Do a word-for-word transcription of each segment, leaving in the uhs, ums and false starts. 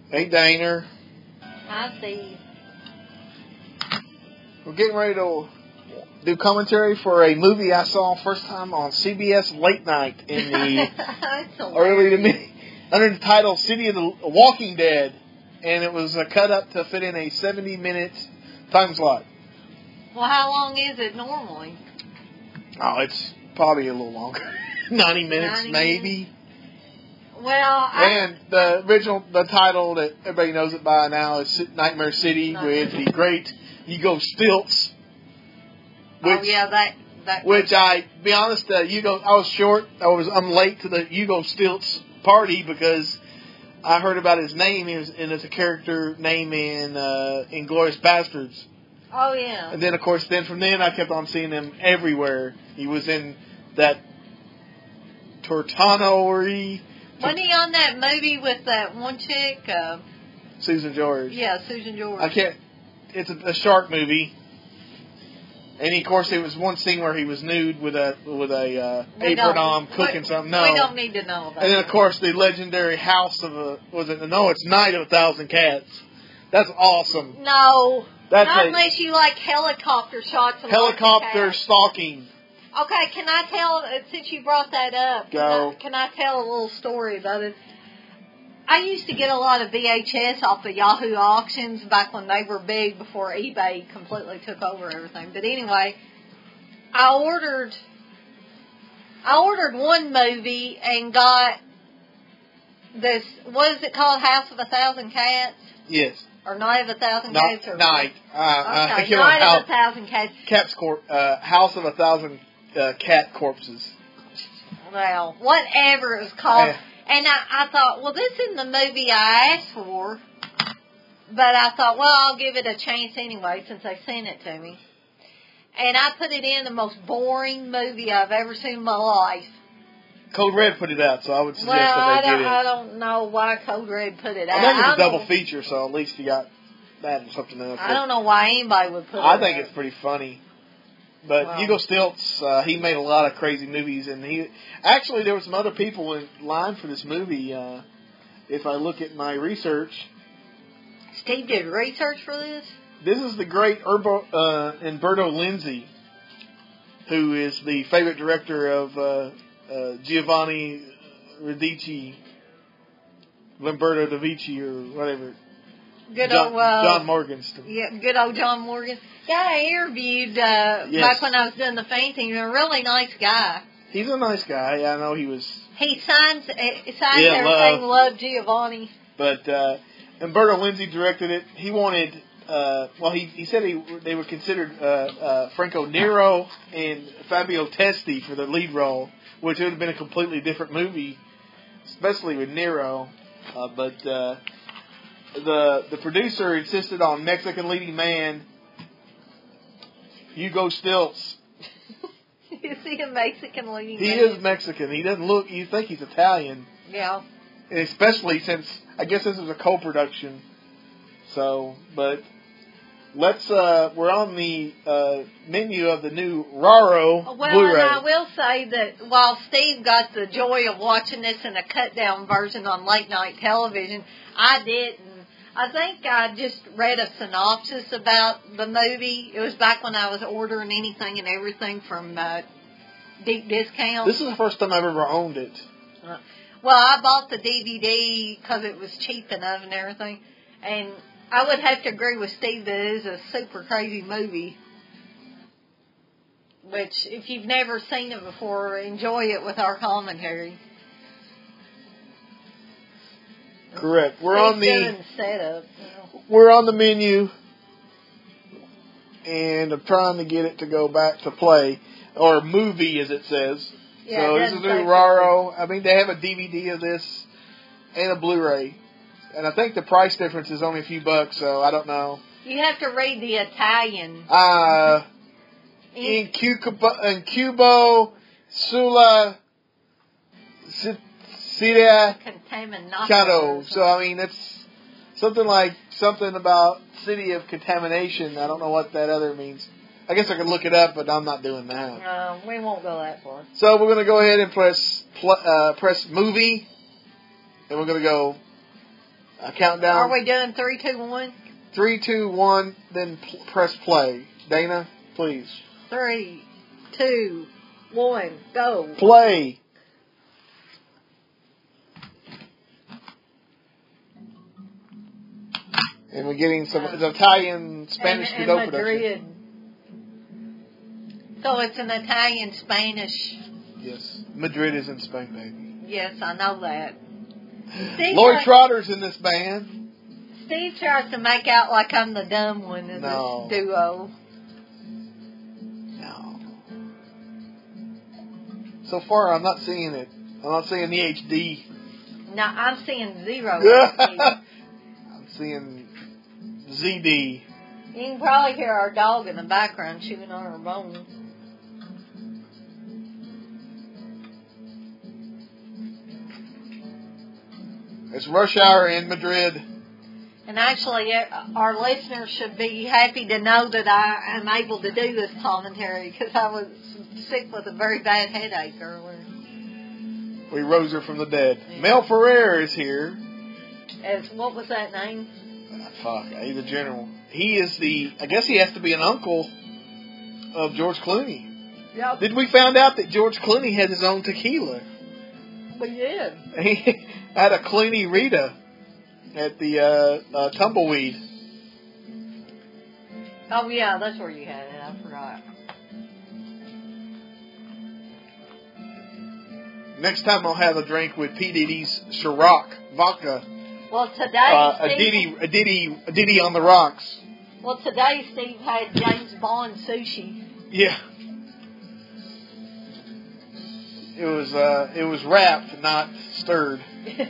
Hey, Daner. Hi, Steve. We're getting ready to do commentary for a movie I saw first time on C B S late night in the early to mid, under the title City of the Walking Dead, and it was uh, cut up to fit in a seventy minute time slot. Well, how long is it normally? Oh, it's probably a little longer. ninety minutes, ninety maybe. Minutes? Well, I... And the original, the title that everybody knows it by now is Nightmare City Nightmare with City. The great Hugo Stiltz. Which, oh yeah, that. that which I, be honest, uh, Hugo, I was short. I was, I'm late to the Hugo Stiltz party because I heard about his name, and it's a character name in uh, Inglourious Basterds. Oh yeah. And then, of course, then from then I kept on seeing him everywhere. He was in that Tortano-y. Wasn't he on that movie with that one chick? Uh, Susan George. Yeah, Susan George. I can't. It's a, a shark movie. And of course, there was one scene where he was nude with a with a uh, apron on, cooking we, something. No, we don't need to know about. And then, that. of course, the legendary House of a was it? No, it's Night of a Thousand Cats. That's awesome. No, That's not a, unless you like helicopter shots. Of helicopter stalking. Okay, can I tell, since you brought that up, Go. Can, I, can I tell a little story about it? I used to get a lot of V H S off of Yahoo auctions back when they were big before eBay completely took over everything. But anyway, I ordered, I ordered one movie and got this, what is it called, House of a Thousand Cats? Yes. Or Night of a Thousand Not, Cats? Or Night. Uh, okay, uh, Night House, of a Thousand Cats. Cats Corp, uh, House of a Thousand uh, Cat Corpses. Well, whatever it was called. Yeah. And I, I thought, well, this isn't the movie I asked for. But I thought, well, I'll give it a chance anyway since they sent it to me. And I put it in the most boring movie I've ever seen in my life. Code Red put it out, so I would suggest well, that they I get it. I don't know why Code Red put it out. I think it's a double know, feature, so at least you got that and something else. I don't know why anybody would put it I out. think it's pretty funny. But wow. Hugo Stiltz, uh, he made a lot of crazy movies, and he actually there were some other people in line for this movie. Uh, if I look at my research, Steve did research for this. This is the great Urbo, uh, Umberto Lenzi, who is the favorite director of uh, uh, Giovanni Radici, Lamberto da Vici, or whatever. Good John, old uh, John Morgenstern. Yeah, good old John Morgan. Yeah, I interviewed uh, yes. back when I was doing the painting. He's a really nice guy. He's a nice guy. I know he was. He signs, uh, signs yeah, everything. Love, love Giovanni. But uh, Umberto Lenzi directed it. He wanted. Uh, well, he he said he they were considered uh, uh, Franco Nero and Fabio Testi for the lead role, which would have been a completely different movie, especially with Nero. Uh, but uh, the the producer insisted on Mexican leading man Hugo Stiltz. Is he a Mexican leading he man? He is Mexican. He doesn't look. You think he's Italian? Yeah. And especially since I guess this was a co-production. So, but. Let's. Uh, we're on the uh, menu of the new Raro well, Blu-ray. Well, and I will say that while Steve got the joy of watching this in a cut-down version on late-night television, I didn't. I think I just read a synopsis about the movie. It was back when I was ordering anything and everything from uh, deep discount. This is the first time I've ever owned it. Uh, well, I bought the D V D because it was cheap enough and everything, and I would have to agree with Steve that it is a super crazy movie. Which, if you've never seen it before, enjoy it with our commentary. Correct. We're Steve's on the doing setup. You know. We're on the menu, and I'm trying to get it to go back to play or movie, as it says. Yeah, so it this is doesn't new say Raro. I mean, they have a D V D of this and a Blu-ray. And I think the price difference is only a few bucks, so I don't know. You have to read the Italian. Uh, in Cubo, in Cubo, Sula, Siria, Contaminato. So, I mean, it's something like, something about City of Contamination. I don't know what that other means. I guess I could look it up, but I'm not doing that. No, we won't go that far. So, we're going to go ahead and press, pl- uh, press movie. And we're going to go I count down. Are we doing three, two, one? Three, two, one. Then pl- press play. Dana, please. Three, two, one, go. Play. And we're getting some uh, Italian, Spanish and, Godot and Madrid. production. So it's an Italian, Spanish. Yes. Madrid is in Spain, baby. Yes, I know that. Steve Lloyd tries, Trotter's in this band. Steve tries to make out like I'm the dumb one in No. this duo. No. So far, I'm not seeing it. I'm not seeing the H D. No, I'm seeing zero. I'm seeing Z D. You can probably hear our dog in the background chewing on her bone. It's rush hour in Madrid. And actually, our listeners should be happy to know that I am able to do this commentary because I was sick with a very bad headache earlier. We rose her from the dead. Yeah. Mel Ferrer is here. As what was that name? Ah, fuck, he's the general. He is the. I guess he has to be an uncle of George Clooney. Yep. Did we find out that George Clooney had his own tequila? We did. He had a Clooney Rita at the uh, uh, Tumbleweed. Oh yeah, that's where you had it. I forgot. Next time I'll have a drink with P. Diddy's Ciroc vodka. Well, today uh, a Steve, Diddy, a Diddy, a Diddy on the rocks. Well, today Steve had James Bond sushi. Yeah. It was uh, it was wrapped, not stirred.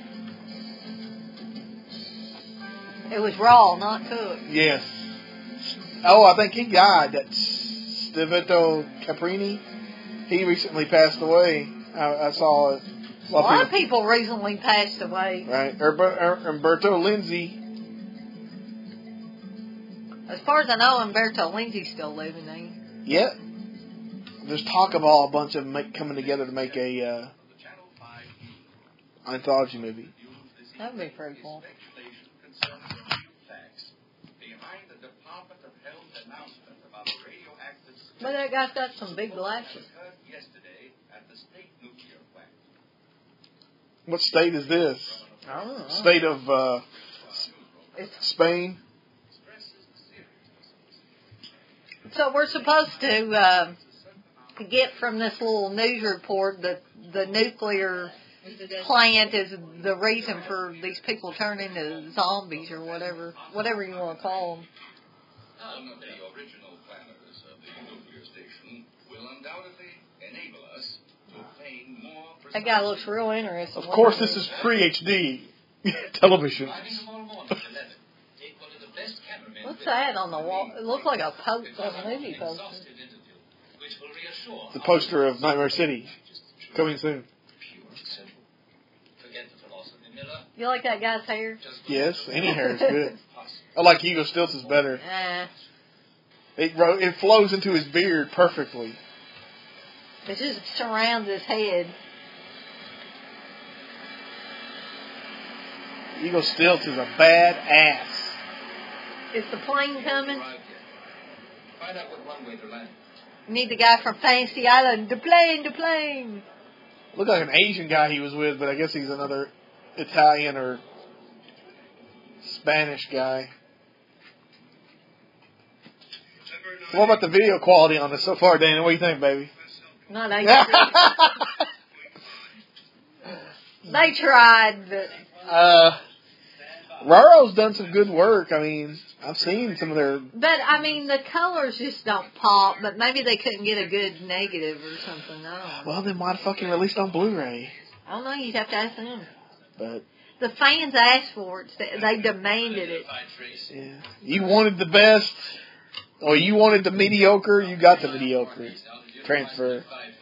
It was raw, not cooked. Yes. Oh, I think he died. That's Stevito Caprini. He recently passed away. I, I saw it. A lot, a lot of people recently passed away. Right. Herber, Umberto Lindsay. As far as I know, Umberto Lindsay's still living, ain't he? Yeah. There's talk of all a bunch of them make, coming together to make a uh, anthology movie. That would be pretty cool. But that guy's got some big glasses. What state is this? I don't know. State of uh, Spain. So we're supposed to uh, get from this little news report that the nuclear plant is the reason for these people turning into zombies or whatever, whatever you want to call them. One of the original planners of the nuclear station will undoubtedly enable us to obtain more. That guy looks real interesting. Of course, this is pre-H D television. What's that on the wall? It looks like a post, a movie poster. The poster of Nightmare City, coming soon. You like that guy's hair? Yes, any hair is good. I like Hugo Stiltz's better. Nah. It it flows into his beard perfectly. It just surrounds his head. Hugo Stiltz is a bad ass. Is the plane coming? Find out what runway to land. You need the guy from Fantasy Island. The plane, the plane. Looked like an Asian guy he was with, but I guess he's another Italian or Spanish guy. What about the video quality on this so far, Dana? What do you think, baby? Not H D. They tried, but... Uh, Raro's done some good work. I mean, I've seen some of their... But, I mean, the colors just don't pop, but maybe they couldn't get a good negative or something. I don't know. Well, then why fucking released on Blu-ray? I don't know. You'd have to ask them. But... The fans asked for it. They demanded it. Yeah. You wanted the best, or you wanted the mediocre, you got the mediocre transfer.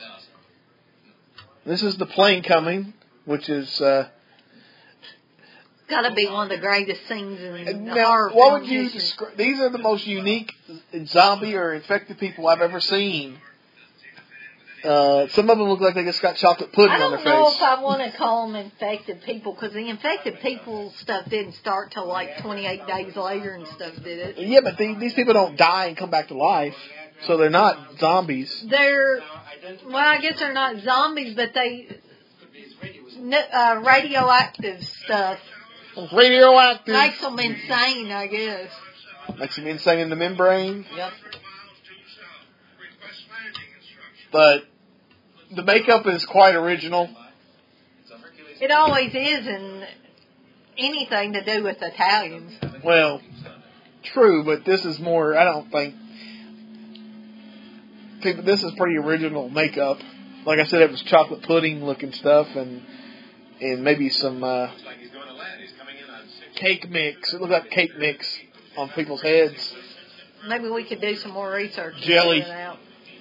This is The Plane Coming, which is... Uh, Got to be one of the greatest scenes in now, horror what film would you history. describe? These are the most unique zombie or infected people I've ever seen. Uh, some of them look like they just got chocolate pudding I on their don't know face. if I want to call them infected people, because the infected people stuff didn't start till like twenty-eight days later and stuff, did it? Yeah, but they, these people don't die and come back to life, so they're not zombies. They're, well, I guess they're not zombies, but they, uh, radioactive stuff Radioactive. makes them insane, I guess. Makes them insane in the membrane. Yep. But the makeup is quite original. It always is in anything to do with Italians. Well, true, but this is more, I don't think, people, this is pretty original makeup. Like I said, it was chocolate pudding looking stuff and and maybe some uh, cake mix. It looked like cake mix on people's heads. Maybe we could do some more research. and Jelly. figure it out.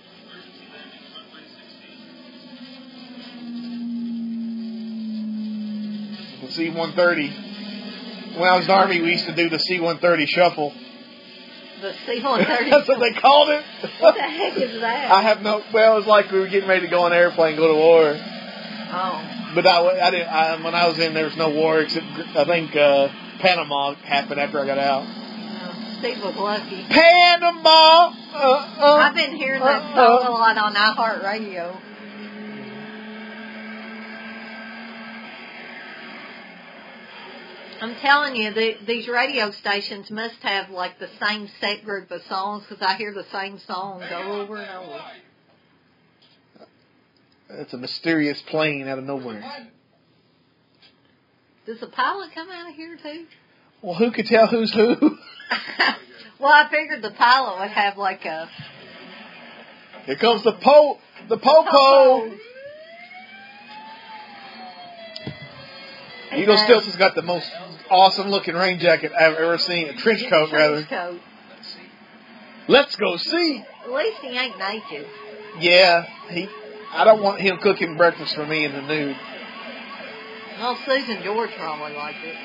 The C one thirty. When I was in the Army, we used to do the C one thirty shuffle. The C one thirty. That's what they called it. What the heck is that? I have no. Well, it was like we were getting ready to go on an airplane, and go to war. Oh. But I, I didn't. I, when I was in, there was no war except I think uh, Panama happened after I got out. Oh, Steve was lucky. Panama. Uh, uh, I've been hearing that uh, song uh. a lot on iHeartRadio. I'm telling you, the, these radio stations must have like the same set group of songs, because I hear the same song go over and over. It's a mysterious plane out of nowhere. Does the pilot come out of here too? Well, who could tell who's who? Well, I figured the pilot would have like a... Here comes the po, the popo. Eagle Stilton's got the most awesome looking rain jacket I've ever seen. A trench coat, rather. Trench coat. Let's go see. At least he ain't naked. Yeah, he. I don't want him cooking breakfast for me in the nude. Well, Susan George probably liked it.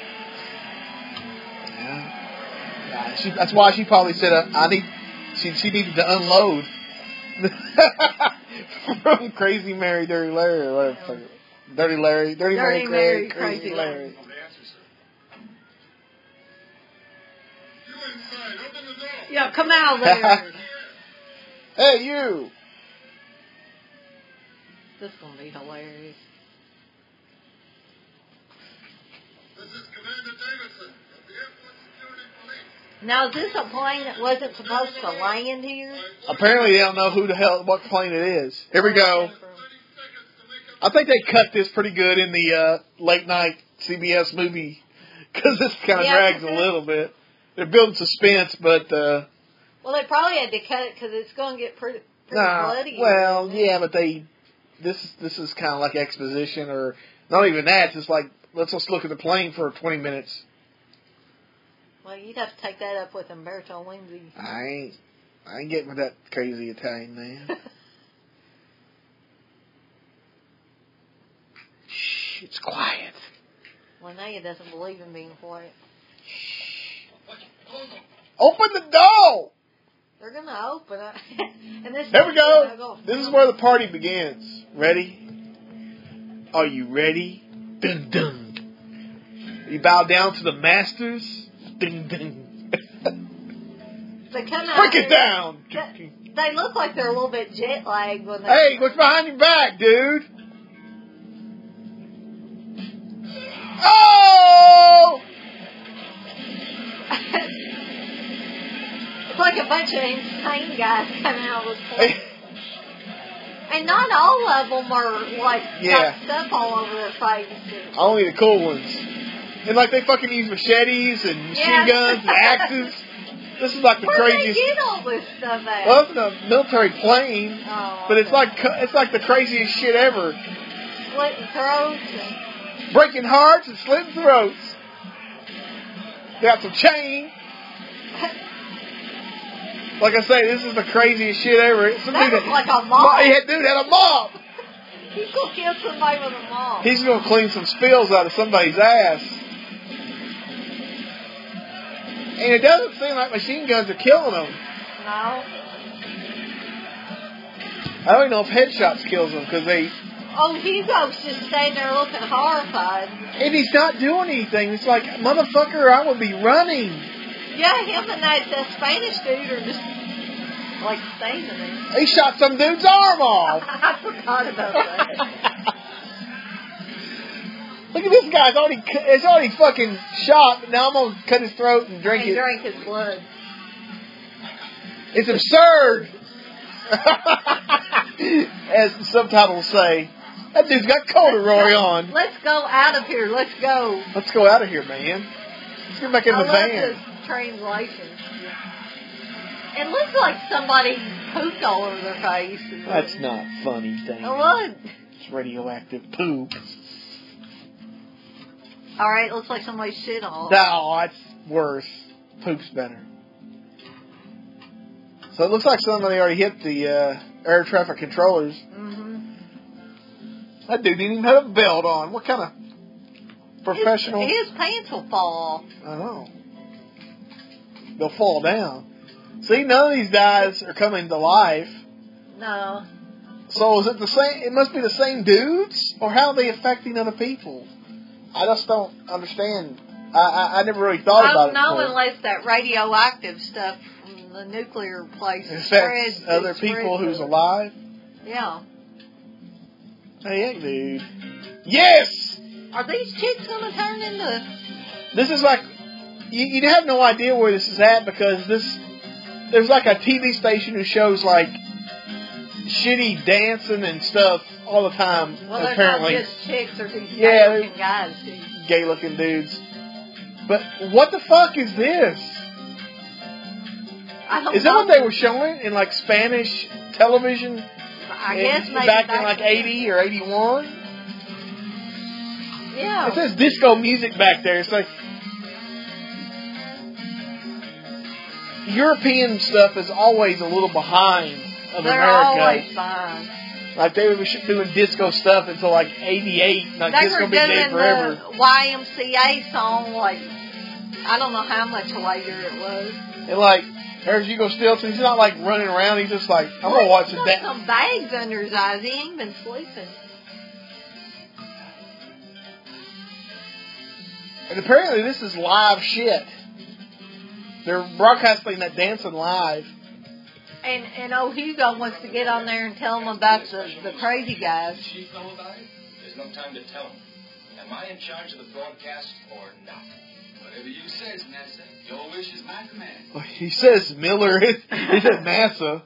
Yeah. Yeah, she, that's why she probably said, uh, "I need." She she needed to unload from Crazy Mary, Dirty Larry, or whatever. Dirty Larry, Dirty, Dirty Mary, Mary, Crazy, Crazy Crazy Larry. Larry. Yeah, come out there. Hey, you. This is going to be hilarious. This is Commander Davidson of the Airport Security Police. Now, is this a plane that wasn't supposed to land here? Apparently, they don't know who the hell, what plane it is. Here we go. I think they cut this pretty good in the uh, late night C B S movie, because this kind of Yeah, drags a little bit. They're building suspense, but uh, Well, they probably had to cut it because it's going to get pretty, pretty nah, bloody. well, yeah, but they this this is kind of like exposition, or not even that. It's just like let's just look at the plane for twenty minutes. Well, you'd have to take that up with Umberto Lindsay. I ain't I ain't getting with that crazy Italian man. Shh, it's quiet. Well, Naya doesn't believe in being quiet. Open the door. They're going to open it. And this There we go. go. This is where the party begins. Ready? Are you ready? Dun dun. You bow down to the masters. Dun dun. They come out Break it here- down. They, they look like they're a little bit jet lagged when they. Hey, what's behind your back, dude? Oh! It's like a bunch of insane guys coming out with Hey. And not all of them are like Yeah. got stuff all over their faces. Only the cool ones. And like they fucking use machetes and machine Yeah. guns and axes. This is like the Where craziest. they get all this stuff at? Well, it's a military plane, Oh, but it's okay. like it's like the craziest shit ever. Slitting throats. And, Breaking hearts and slitting throats. Got some chain. Like I say, this is the craziest shit ever. Some that dude looks like a mop. Yeah, dude had a mop. He's gonna kill somebody with a mop. He's gonna clean some spills out of somebody's ass. And it doesn't seem like machine guns are killing them. No. I don't even know if headshots kills him because they. Oh, Hugo's just standing there looking horrified. And he's not doing anything. It's like, motherfucker, I would be running. Yeah, him and that, that Spanish dude are just like standing there. He shot some dude's arm off. I forgot about that. Look at this guy. It's already, it's already fucking shot, but now I'm going to cut his throat and drink and it. drink his blood. It's absurd. As the subtitles say. That dude's got corduroy on. Let's go out of here. Let's go. Let's go out of here, man. Let's get back in I the love van. this translation. It looks like somebody pooped all over their face. That's not funny, thing. Oh, what? It's radioactive poop. All right, looks like somebody shit on. No, that's worse. Poop's better. So it looks like somebody already hit the uh, air traffic controllers. Mm-hmm. That dude didn't even have a belt on. What kind of professional? His, his pants will fall off. I know. They'll fall down. See, none of these guys are coming to life. No. So is it the same? It must be the same dudes, or how are they affecting other people? I just don't understand. I I, I never really thought I about don't it. know before. unless that radioactive stuff from the nuclear place It spreads affects other it spreads people who's to- alive. Yeah. Hey, yeah, dude. Yes! Are these chicks going to turn into... This is like, you, you have no idea where this is at because this, there's like a T V station who shows like shitty dancing and stuff all the time, Well, they're apparently. not just chicks. They're these Yeah, gay-looking guys, too. Gay looking dudes. But what the fuck is this? I don't Is that know. what they were showing in like Spanish television? I in- guess maybe back, in like then. eighty or eighty-one? Yeah. It says disco music back there. It's like European stuff is always a little behind of They're America. always fine. Like they were doing disco stuff until like eighty-eight. Like They disco were big day doing forever. the Y M C A song, like, I don't know how much later it was. And like there's Hugo Stilton. He's not like running around. He's just like I'm gonna watch He's the got dance. some bags under his eyes. He ain't been sleeping. And apparently this is live shit. They're broadcasting that dancing live. And and old Hugo wants to get on there and tell them about the, the crazy guys. She know about it? There's no time to tell him. Am I in charge of the broadcast or not? Whatever you says, Nessa. Your wish is my command. He says Miller. He said NASA.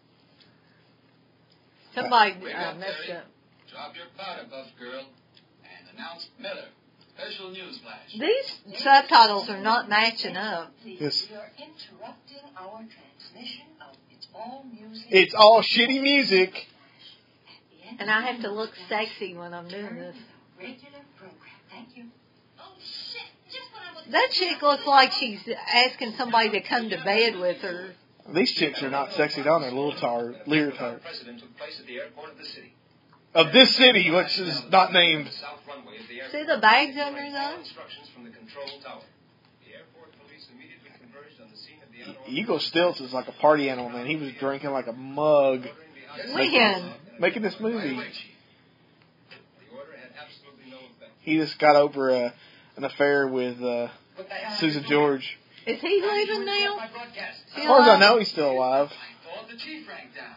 Somebody Wake uh, up, messed Terry. up. Drop your powder, buff girl, and announce Miller. Special news flash. These subtitles are not matching up. Yes. We are interrupting our transmission of It's All Music. It's all shitty music. And I have to look sexy when I'm doing this. Regular program. Thank you. Oh, shit. Just what I was... That chick looks like she's asking somebody to come to bed with her. These chicks are not sexy at all. They're little tar, leotard. President took place at the airport of the city. Of this city, which is not named. The south runway of the airport. See the bags under his eyes? Instructions from the control tower. The airport police immediately converged on the scene of the unauthorized... Hugo Stilts is like a party animal, man. He was drinking like a mug, When? making this movie. The order had absolutely no effect. He just got over a, an affair with uh, Susan George. Is he leaving now? My broadcast. As far as I know, he's still alive. I thought the chief rank down.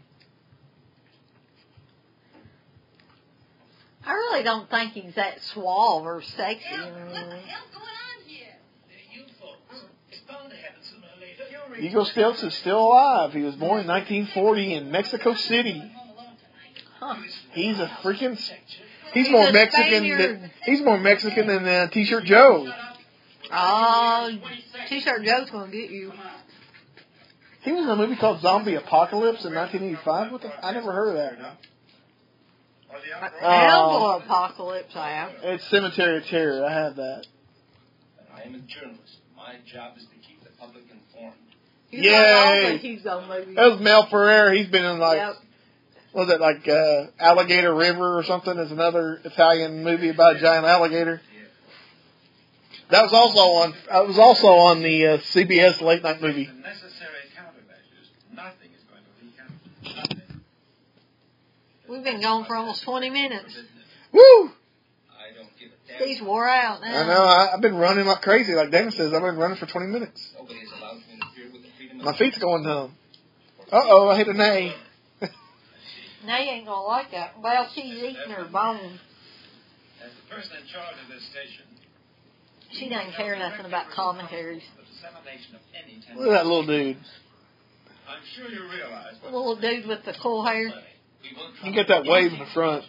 I really don't think he's that suave or sexy. What the hell's going on here? You folks, it's bound to happen sooner or later. Hugo Stilts is still alive. He was born in nineteen forty in Mexico City. Huh. He's a freaking. He's He's more a Mexican. Spaniard. Than, he's more Mexican than uh, T-shirt Joe. Oh, T-shirt Joe's gonna get you. He was in a movie called Zombie Apocalypse in nineteen eighty-five. What the? I never heard of that. Animal Apocalypse, I am. It's Cemetery of Terror. I have that. I am a journalist. My job is to keep the public informed. You Yay. got all the Hugo movies. That was Mel Ferrer. He's been in like, Yep. what was it like uh, Alligator River or something? Is another Italian movie about a giant alligator. That was also on. I was also on the uh, C B S late night movie. The necessary countermeasures. Nothing is going to leak out. Nothing. We've been gone for almost twenty minutes. Woo! I don't give a damn. Steve's wore out now. I know. I, I've been running like crazy. Like Dana says, I've been running for twenty minutes. Nobody is allowed to interfere with the freedom of My feet's going numb. Uh-oh, I hit a nay. Now you ain't gonna like that. Well, she's eating her bone. As the person in charge of this station, She doesn't care nothing about commentaries. the dissemination of any Look at that little dude. I'm sure you realize The little dude with the cool hair. You got that wave in the front.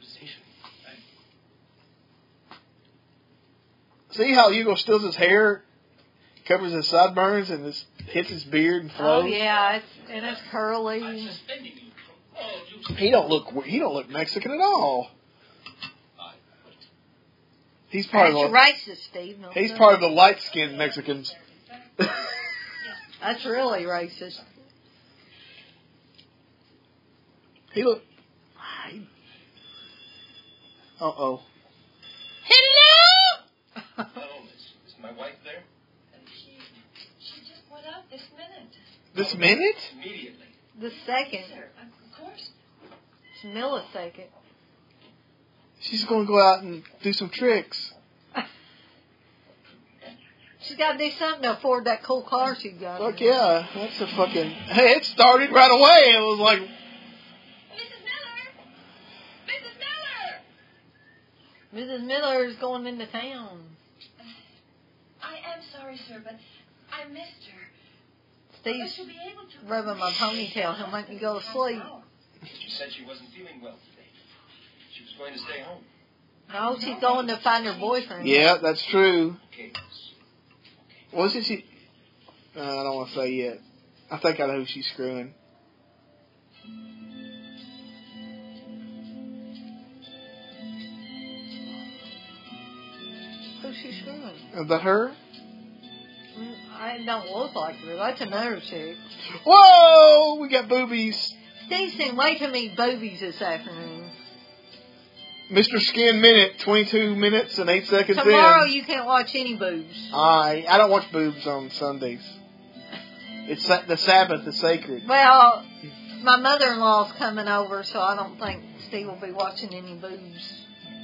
See how Hugo steals his hair, covers his sideburns, and this hits his beard and flows? Oh yeah, it's, and it's curly. He don't look. He don't look Mexican at all. He's part That's of the. racist, Steve. No, He's no. part of the light-skinned Mexicans. That's really racist. He look. Uh oh. Hello. Hello, Miss. Is my wife there? She, she just went out this minute. This minute? Immediately. The second. Sir, of course. It's millisecond. She's going to go out and do some tricks. She's got to do something to afford that cool car she got. Fuck yeah, that's a fucking. Hey, it started right away. It was like. Missus Miller! Missus Miller! Missus Miller is going into town. I am sorry, sir, but I missed her. Steve's But she'll be able to... rubbing my ponytail. He'll make me go to sleep. She said she wasn't feeling well today. She was going to stay home. No, she's going to find her boyfriend. Yeah, that's true. Okay, Miss. Wasn't she? Uh, I don't want to say yet. I think I know who she's screwing. Who's she screwing? Is that her? Mm, I don't look like her. That's another chick. Whoa! We got boobies. Steve's seen way too many boobies this afternoon. Mister Skin Minute, twenty-two minutes and eight seconds Tomorrow in. you can't watch any boobs. I I don't watch boobs on Sundays. It's sa- the Sabbath is sacred. Well, my mother-in-law's coming over, so I don't think Steve will be watching any boobs.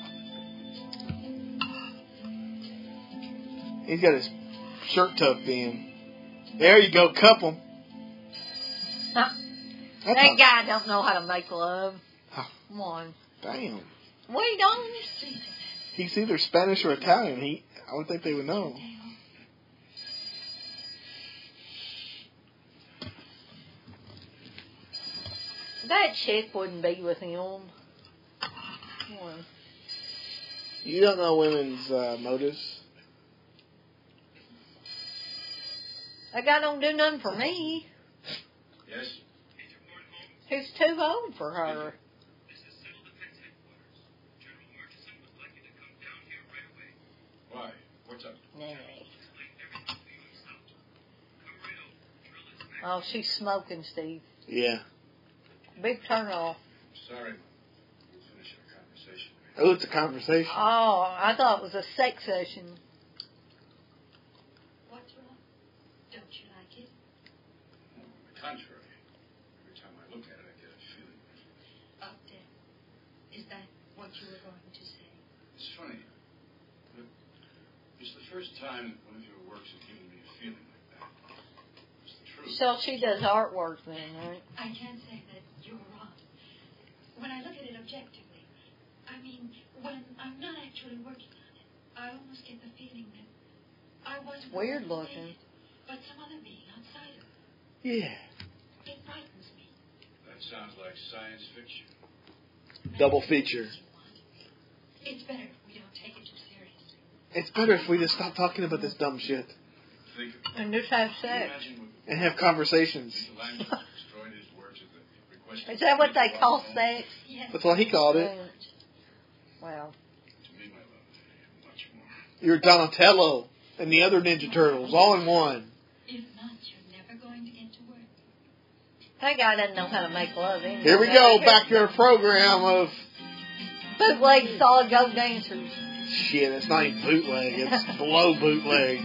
He's got his shirt tucked in. There you go, cup 'em. Huh. That's That a- guy don't know how to make love. Huh. Come on. Damn. We don't. He's either Spanish or Italian. He, I would think they would know. That chick wouldn't be with him. Come on. You don't know women's uh, motives. That guy don't do nothing for me. Yes? He's too old for her. This is Civil Defense Headquarters. General Murchison would like you to come down here right away. Why? What's up? Nay. Explain everything to you himself. Come right over. Drill is next. Oh, she's smoking, Steve. Yeah. Big turn off. Sorry. We'll finish our conversation. Oh, it's a conversation. Oh, I thought it was a sex session. What's wrong? Don't you like it? No, on the contrary. Every time I look at it, I get a feeling. Up there. Is that what you were going to say? It's funny. But it's the first time that one of your works has given me a feeling like that. It's the truth. So she does artwork then, right? I can't say that you're wrong. When I look at it objectively, I mean, when I'm not actually working on it, I almost get the feeling that I wasn't Weird the one who looking. made it, but some other being outside of it. Yeah. It frightens me. That sounds like science fiction. Double feature. It's better if we don't take it too seriously. It's better if we just stop talking about this dumb shit Think of And just have Can you sex. imagine what and have conversations. the language that destroyed his works at the request of Is that what they the call home? sex? Yes. That's what he called it. Well, To me, my love, much more. You're Donatello and the other Ninja Turtles all in one. If not, you're never going to get to work. that guy doesn't know how to make love anyway. Here we go, back to our program of Bootleg solid gold dancers. shit. It's not even bootleg. It's below bootleg.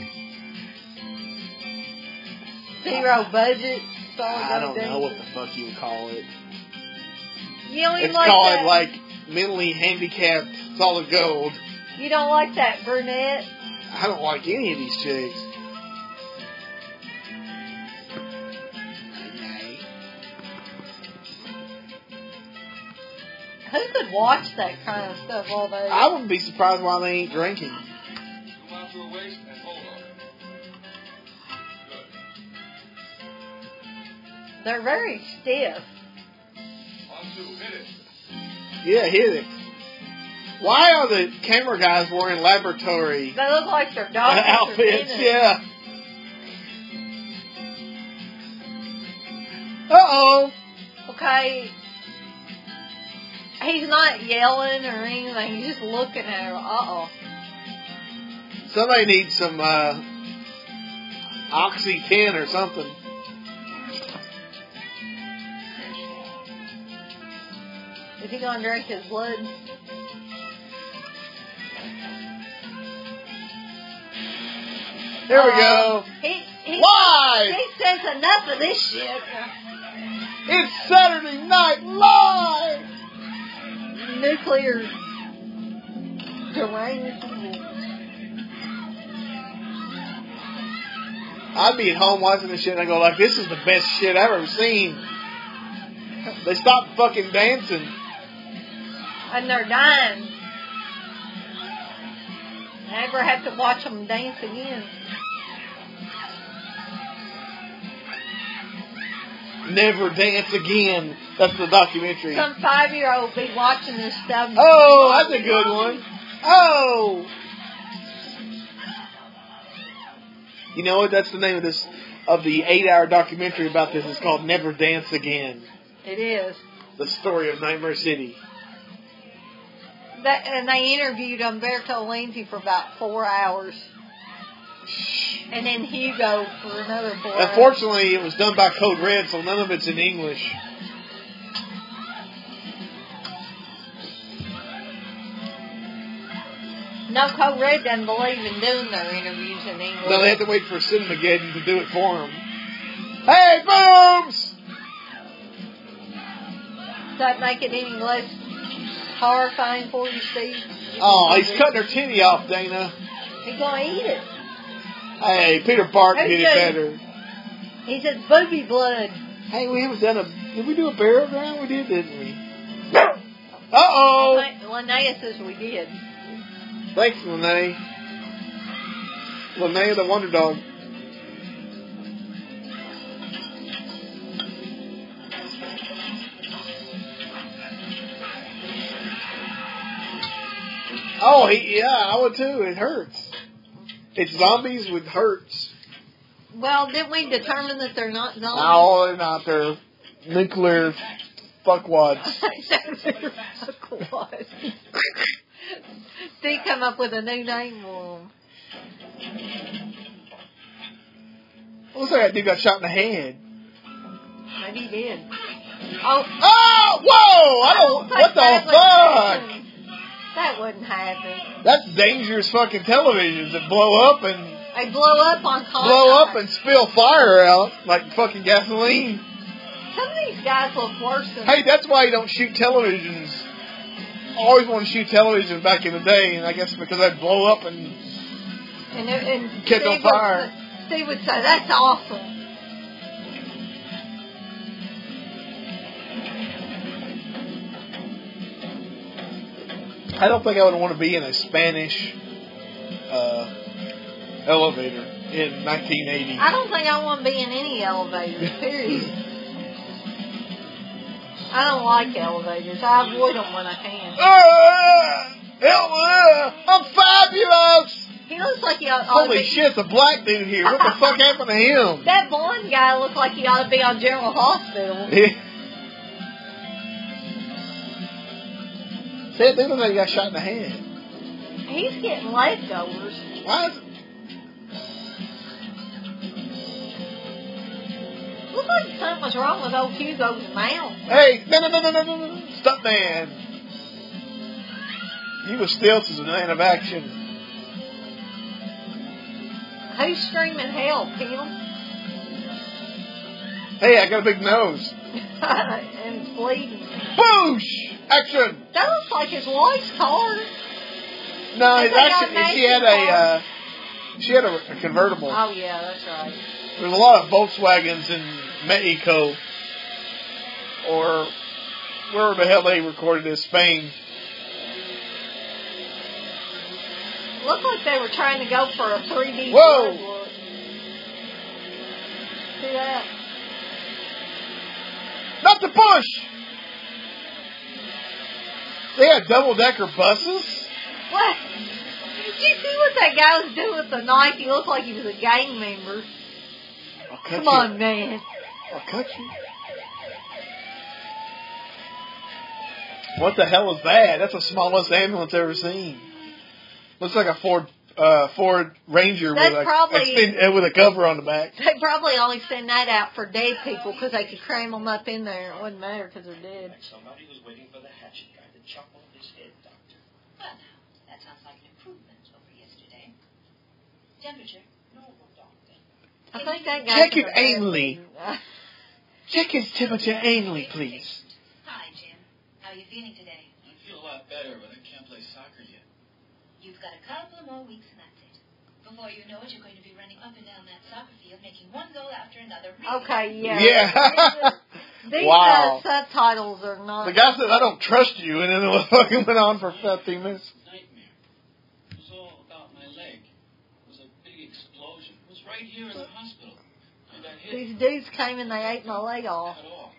Zero budget. Solid I gold don't know what dancers. the fuck you would call it. You don't even It's like called that. like mentally handicapped solid gold. You don't like that brunette? I don't like any of these chicks. Who could watch that kind of stuff all day? I wouldn't be surprised why they ain't drinking. Come out to a waist and hold on. Good. They're very stiff. One, two, hit it. Yeah, hit it. Why are the camera guys wearing laboratory They look like they're doctors. or outfits? dentists. Yeah. Uh-oh. Okay. He's not yelling or anything. He's just looking at her. Uh-oh. Somebody needs some uh, Oxy ten or something. Is he going to drink his blood? There we Uh, go. He, he, Live! he says enough of this shit. It's Saturday Night Live! Nuclear deranged. I'd be at home watching this shit and I go like, this is the best shit I've ever seen. They stopped fucking dancing. And they're dying. Never have to watch them dance again. Never Dance Again. That's the documentary. Some five-year-old be watching this stuff. Oh, that's a good one. Oh! You know what? That's the name of this, of the eight-hour documentary about this. It's called Never Dance Again. It is. The story of Nightmare City. That, and they interviewed Umberto Lenzi for about four hours. And then Hugo for another four hours. Unfortunately, it was done by Code Red, so none of it's in English. No, Code Red doesn't believe in doing their interviews in English. No, they have to wait for Cinemageddon to do it for them. Hey, boobs! Does that make it any less horrifying for you, Steve? Oh, he's cutting her titty off, Dana. He's going to eat it. Hey, Peter Barton Who did it did? better. He said booby blood. Hey, we haven't done a... Did we do a barrel ground? We did, didn't we? Uh-oh! Linnea says we did. Thanks, Linnea. Linnea the Wonder Dog. Oh, he, yeah, I would too. It hurts. It's zombies with hurts. Well, didn't we determine that they're not zombies? No, they're not. They're nuclear fuckwads. Fuckwads. Steve come up with a new name for them. Looks like that dude got shot in the head. Maybe he did. Oh, Oh, whoa! I don't. think What the that would fuck? happen. That wouldn't happen. That's dangerous fucking televisions that blow up and They blow up on contact. blow up and spill fire out like fucking gasoline. Some of these guys look worse than. Hey, that's why you don't shoot televisions. I always wanted to shoot televisions back in the day, and I guess because they'd blow up and and, and catch Steve on fire. Would, Steve would say, "That's awesome." I don't think I would want to be in a Spanish uh, elevator in nineteen eighty. I don't think I want to be in any elevators. Period. I don't like elevators. I avoid them when I can. Ah, hell, ah, I'm fabulous! He looks like he ought, ought to Holy be. shit, it's a black dude here. What the fuck happened to him? That blonde guy looks like he ought to be on General Hospital. See, that dude looks like he got shot in the head. He's getting leftovers. Why is it? Looks like something was wrong with old Hugo's mouth. Hey, no, no, no, no, no, no, no. Stunt man. Hugo Stilts is a man of action. Who's screaming help, Tim? Hey, I got a big nose. And it's bleeding. Boosh! Action! That looks like his wife's car. No, I it's think actually I she had made a uh, she had a, a convertible. Oh, yeah, that's right. There's a lot of Volkswagens in Mexico, or wherever the hell they recorded this, Spain. Looked like they were trying to go for a three D Whoa! blood look. See that? Not the push! They had double-decker buses? What? Did you see what that guy was doing with the knife? He looked like he was a gang member. I'll cut Come you. on, man. I'll cut you. What the hell is that? That's the smallest ambulance I've ever seen. Looks like a Ford uh, Ford Ranger That's with a, probably- a spin, uh, with a cover on the back. They probably only send that out for dead people because they could cram them up in there. It wouldn't matter because they're dead. Like somebody was waiting for the hatchet guy to chop off his head, Doctor. Well, that sounds like an improvement over yesterday. Temperature? Normal, Doctor. I think that guy. Check it anally. Check his temperature anally, please. Hi, Jim. How are you feeling today? I feel a lot better, but I can't play soccer yet. You've got a couple of more weeks and that's it. Before you know it, you're going to be running up and down that soccer field, making one goal after another. Really. Okay, yeah. Yeah. These Wow. uh, subtitles are not. The guy said, "I don't trust you," and then it fucking went on for fifteen minutes. Nightmare. It was all about my leg. It was a big explosion. It was right here in the hospital. I got hit. These dudes came and they ate my leg off. Cut off.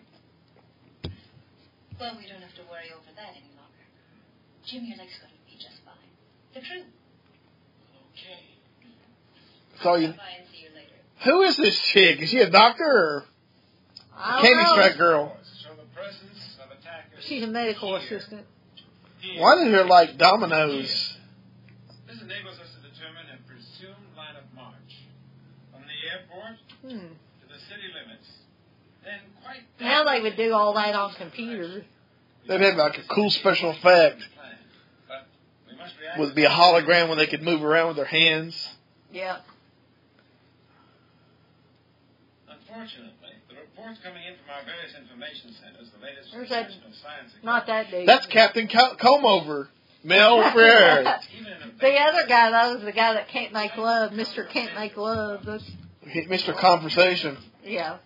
Well, we don't have to worry over that any longer. Jim, your leg's going to be just fine. The truth. Okay. So you, Stop by and see you later. who is this chick? Is she a doctor or I don't Candy know. Strike girl? Show the presence of attackers. She's a medical assistant. Here. Why is her like dominoes? This enables us to determine a presumed line of march from the airport Hmm. to the city limits. Then quite Now they would do all that on computers. They'd have like a cool special effect. plan. But we must react. Would be a hologram when they could move around with their hands. Yeah. Unfortunately, the reports coming in from our various information centers, the latest There's from that- National Science Not that Academy, dude. That's Captain Co- Comeover, Mel Ferrer. even in a The other guy, though, is the guy that can't make love. Mister Can't Make Love. That's, Mister Conversation. yeah.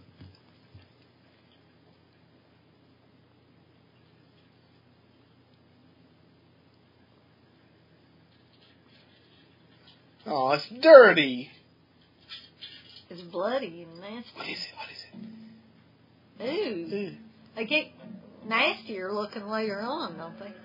Oh, it's dirty. It's bloody and nasty. What is it? What is Ooh. it? They get nastier looking later on, don't they?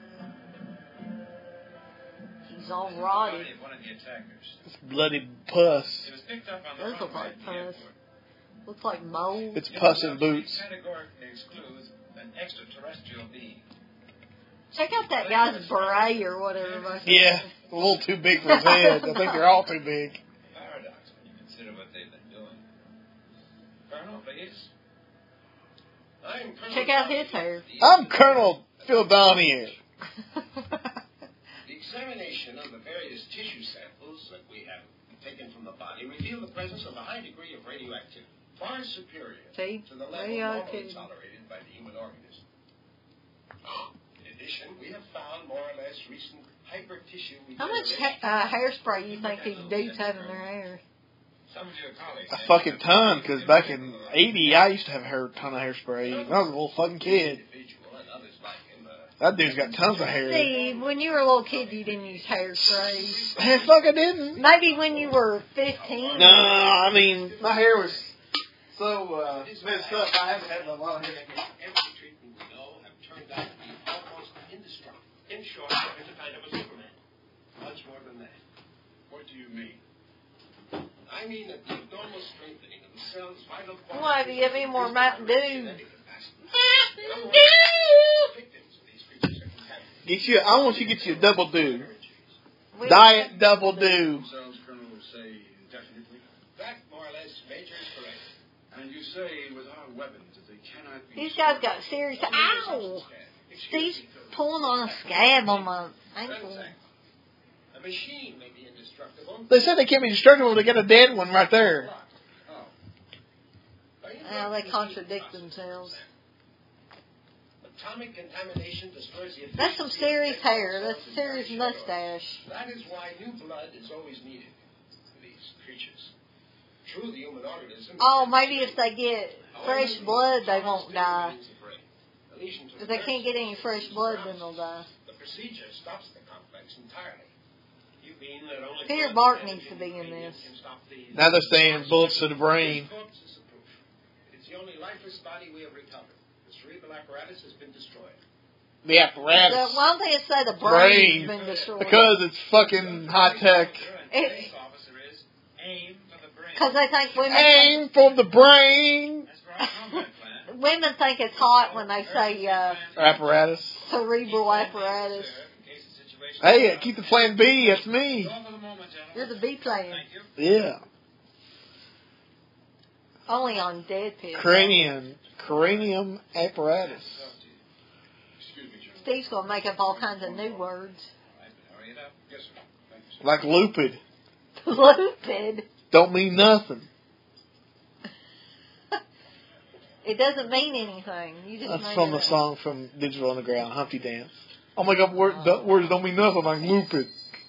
He's all body rotted. of one of the attackers. It's bloody pus. It was picked up on the Does look runway like at the pus. airport. Looks like mold. It's pus and boots. Categorically excludes an extraterrestrial being. Check out that guy's beret or whatever. like that. Yeah, a little too big for his head. I think they're all too big. Paradox when you consider what they've been doing. Colonel, please. I'm Colonel Check out his hair. I'm Colonel Phil Donahue. The examination of the various tissue samples that we have taken from the body reveal the presence of a high degree of radioactivity, far superior See? to the level normally Radioactivity. tolerated by the human organism. In addition, we have found more or less recent hypertissue How much regeneration. ha- uh, hairspray you think these dudes have in their hair? Some of your colleagues A fucking ton, because back in eighty, I used to have a hair, ton of hairspray. When I was a little fucking kid. individual and others like him, uh, That dude's got tons of hair. Steve, when you were a little kid, you didn't use hairspray. Hey, fuck, I didn't. Maybe when you were fifteen. No, I mean, my hair was so uh, messed up. I haven't had a lot of hair. every treatment we know have turned out to be almost indestructible. In short, we're the kind of a Superman. Much more than that. What do you mean? I mean that the abnormal strengthening of the cell's vital forces. Why, do you have any more Mountain Dew? Mountain Dew! Get you. I want you to get you a double do. We- Diet double do. Cells, Colonel, say definitely. That more or less, Major, is correct. And you say with our weapons that they cannot be. These guys got serious. Ow! Steve's pulling on a scab on my ankle. A machine may be indestructible. They said they can't be destructible. They got a dead one right there. Oh. Now they contradict themselves. Atomic contamination destroys the That's some efficiency serious of hair. cells That's and serious cells. mustache. That is why new blood is always needed for these creatures. True, the human organism. Oh, maybe if they get fresh blood, they won't die. Lesion to If the they can't get any nerves fresh is blood, aroused. then they'll die. The procedure stops the complex entirely. You mean that only Peter blood Bark needs to be in contamination this. can stop the- Now they're saying bullets to the brain. Corpse is proof. It's the only lifeless body we have recovered. The cerebral apparatus has been destroyed. The The, apparatus. why don't they say the Brain. brain's been destroyed? Because it's fucking high tech. Police officer is aim for the brain. Because they think women Aim for the brain. That's for our combat plan. women think it's hot when they say uh, Apparatus. cerebral apparatus. In case the situation Hey, keep the plan B. That's me. Go for the moment, gentlemen. You're the B plan. Thank you. Yeah. Only on Dead Pit. Cranium. Cranium apparatus. Excuse me, General. Steve's going to make up all kinds of new words. All right, but hurry it up. Yes, sir. Thank you, sir. Like lupid. Lupid. Don't mean nothing. It doesn't mean anything. You just That's made from it the up. song from Digital Underground, Humpty Dance. Oh my God, word, the words don't mean nothing. Like lupid.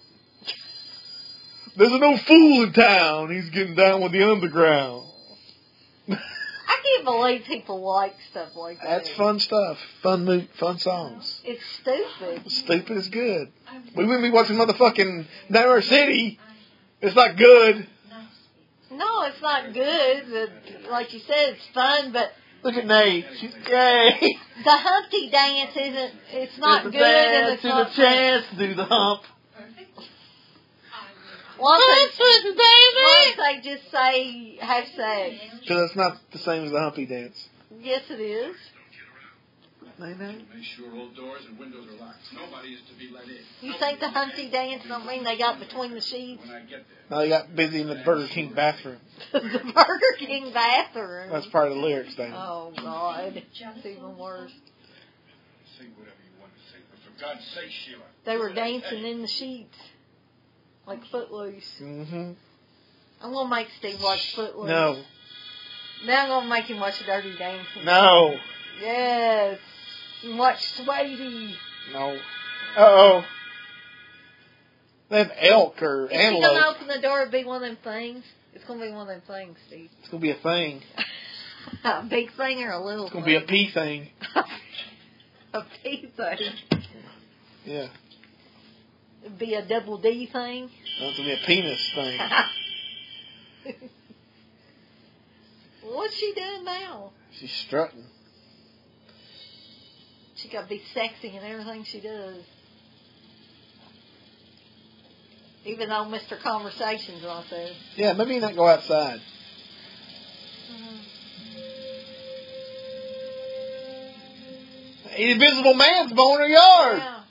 There's no fool in town. He's getting down with the underground. I can't believe people like stuff like that. That's fun stuff. Fun, mo- fun songs. It's stupid. Stupid is good. We wouldn't be watching motherfucking Nowhere City. It's not good. No, it's not good. But like you said, it's fun, but Look at Nate. She's gay. the Humpty Dance isn't. It's not It's a good, and dance it's and not a chance to do the hump. Once Listen, they, baby. once they just say have sex. Because it's not the same as the Humpty Dance. Yes, it is. They know. Make sure all doors and windows are locked. Nobody is to be let in. You think the Humpty Dance don't mean they got between the sheets? When I get there. No, they got busy in the Burger King bathroom. The Burger King bathroom. That's part of the lyrics, Dana. Oh God, it's even worse. Say whatever you want to say, but for God's sake, Sheila. They were dancing in the sheets like Footloose. Mm-hmm. I'm gonna make Steve watch Footloose. No. Now I'm gonna make him watch Dirty Dancing. No. Yes. You watch Swadey. No. Uh-oh. They have elk or If you don't antelope. open the door, it'll be one of them things. It's gonna be one of them things, Steve. It's going to be a thing. A big thing or a little It's going to thing? be a pea thing. A P thing. Yeah. It'd be a double D thing. It's going to be a penis thing. What's she doing now? She's strutting. She got to be sexy in everything she does. Even though Mister Conversation's not there. Yeah, maybe not go outside. The Invisible Man's mowing her yard. Yeah.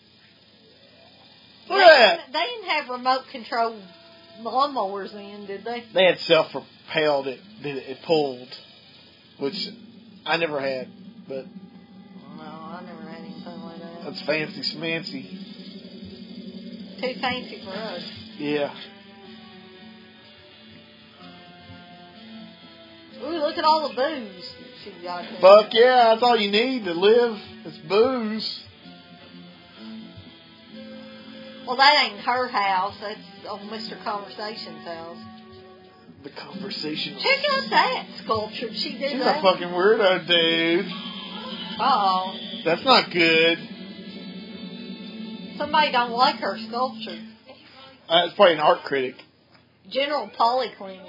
Look They at that. didn't- They didn't have remote control lawnmowers then, did they? They had self-propelled it, did it, it pulled, which I never had, but No, I never had anything like that. that's fancy schmancy. Too fancy for us. Yeah. Ooh, look at all the booze she got there. Fuck yeah, that's all you need to live. It's booze. Well, that ain't her house. That's on Mister Conversation's house. The conversation. Check out that sculpture. She did She's that. a fucking weirdo, dude. Uh-oh. That's not good. Somebody don't like her sculpture. Uh, it's probably an art critic. General Polyclinic.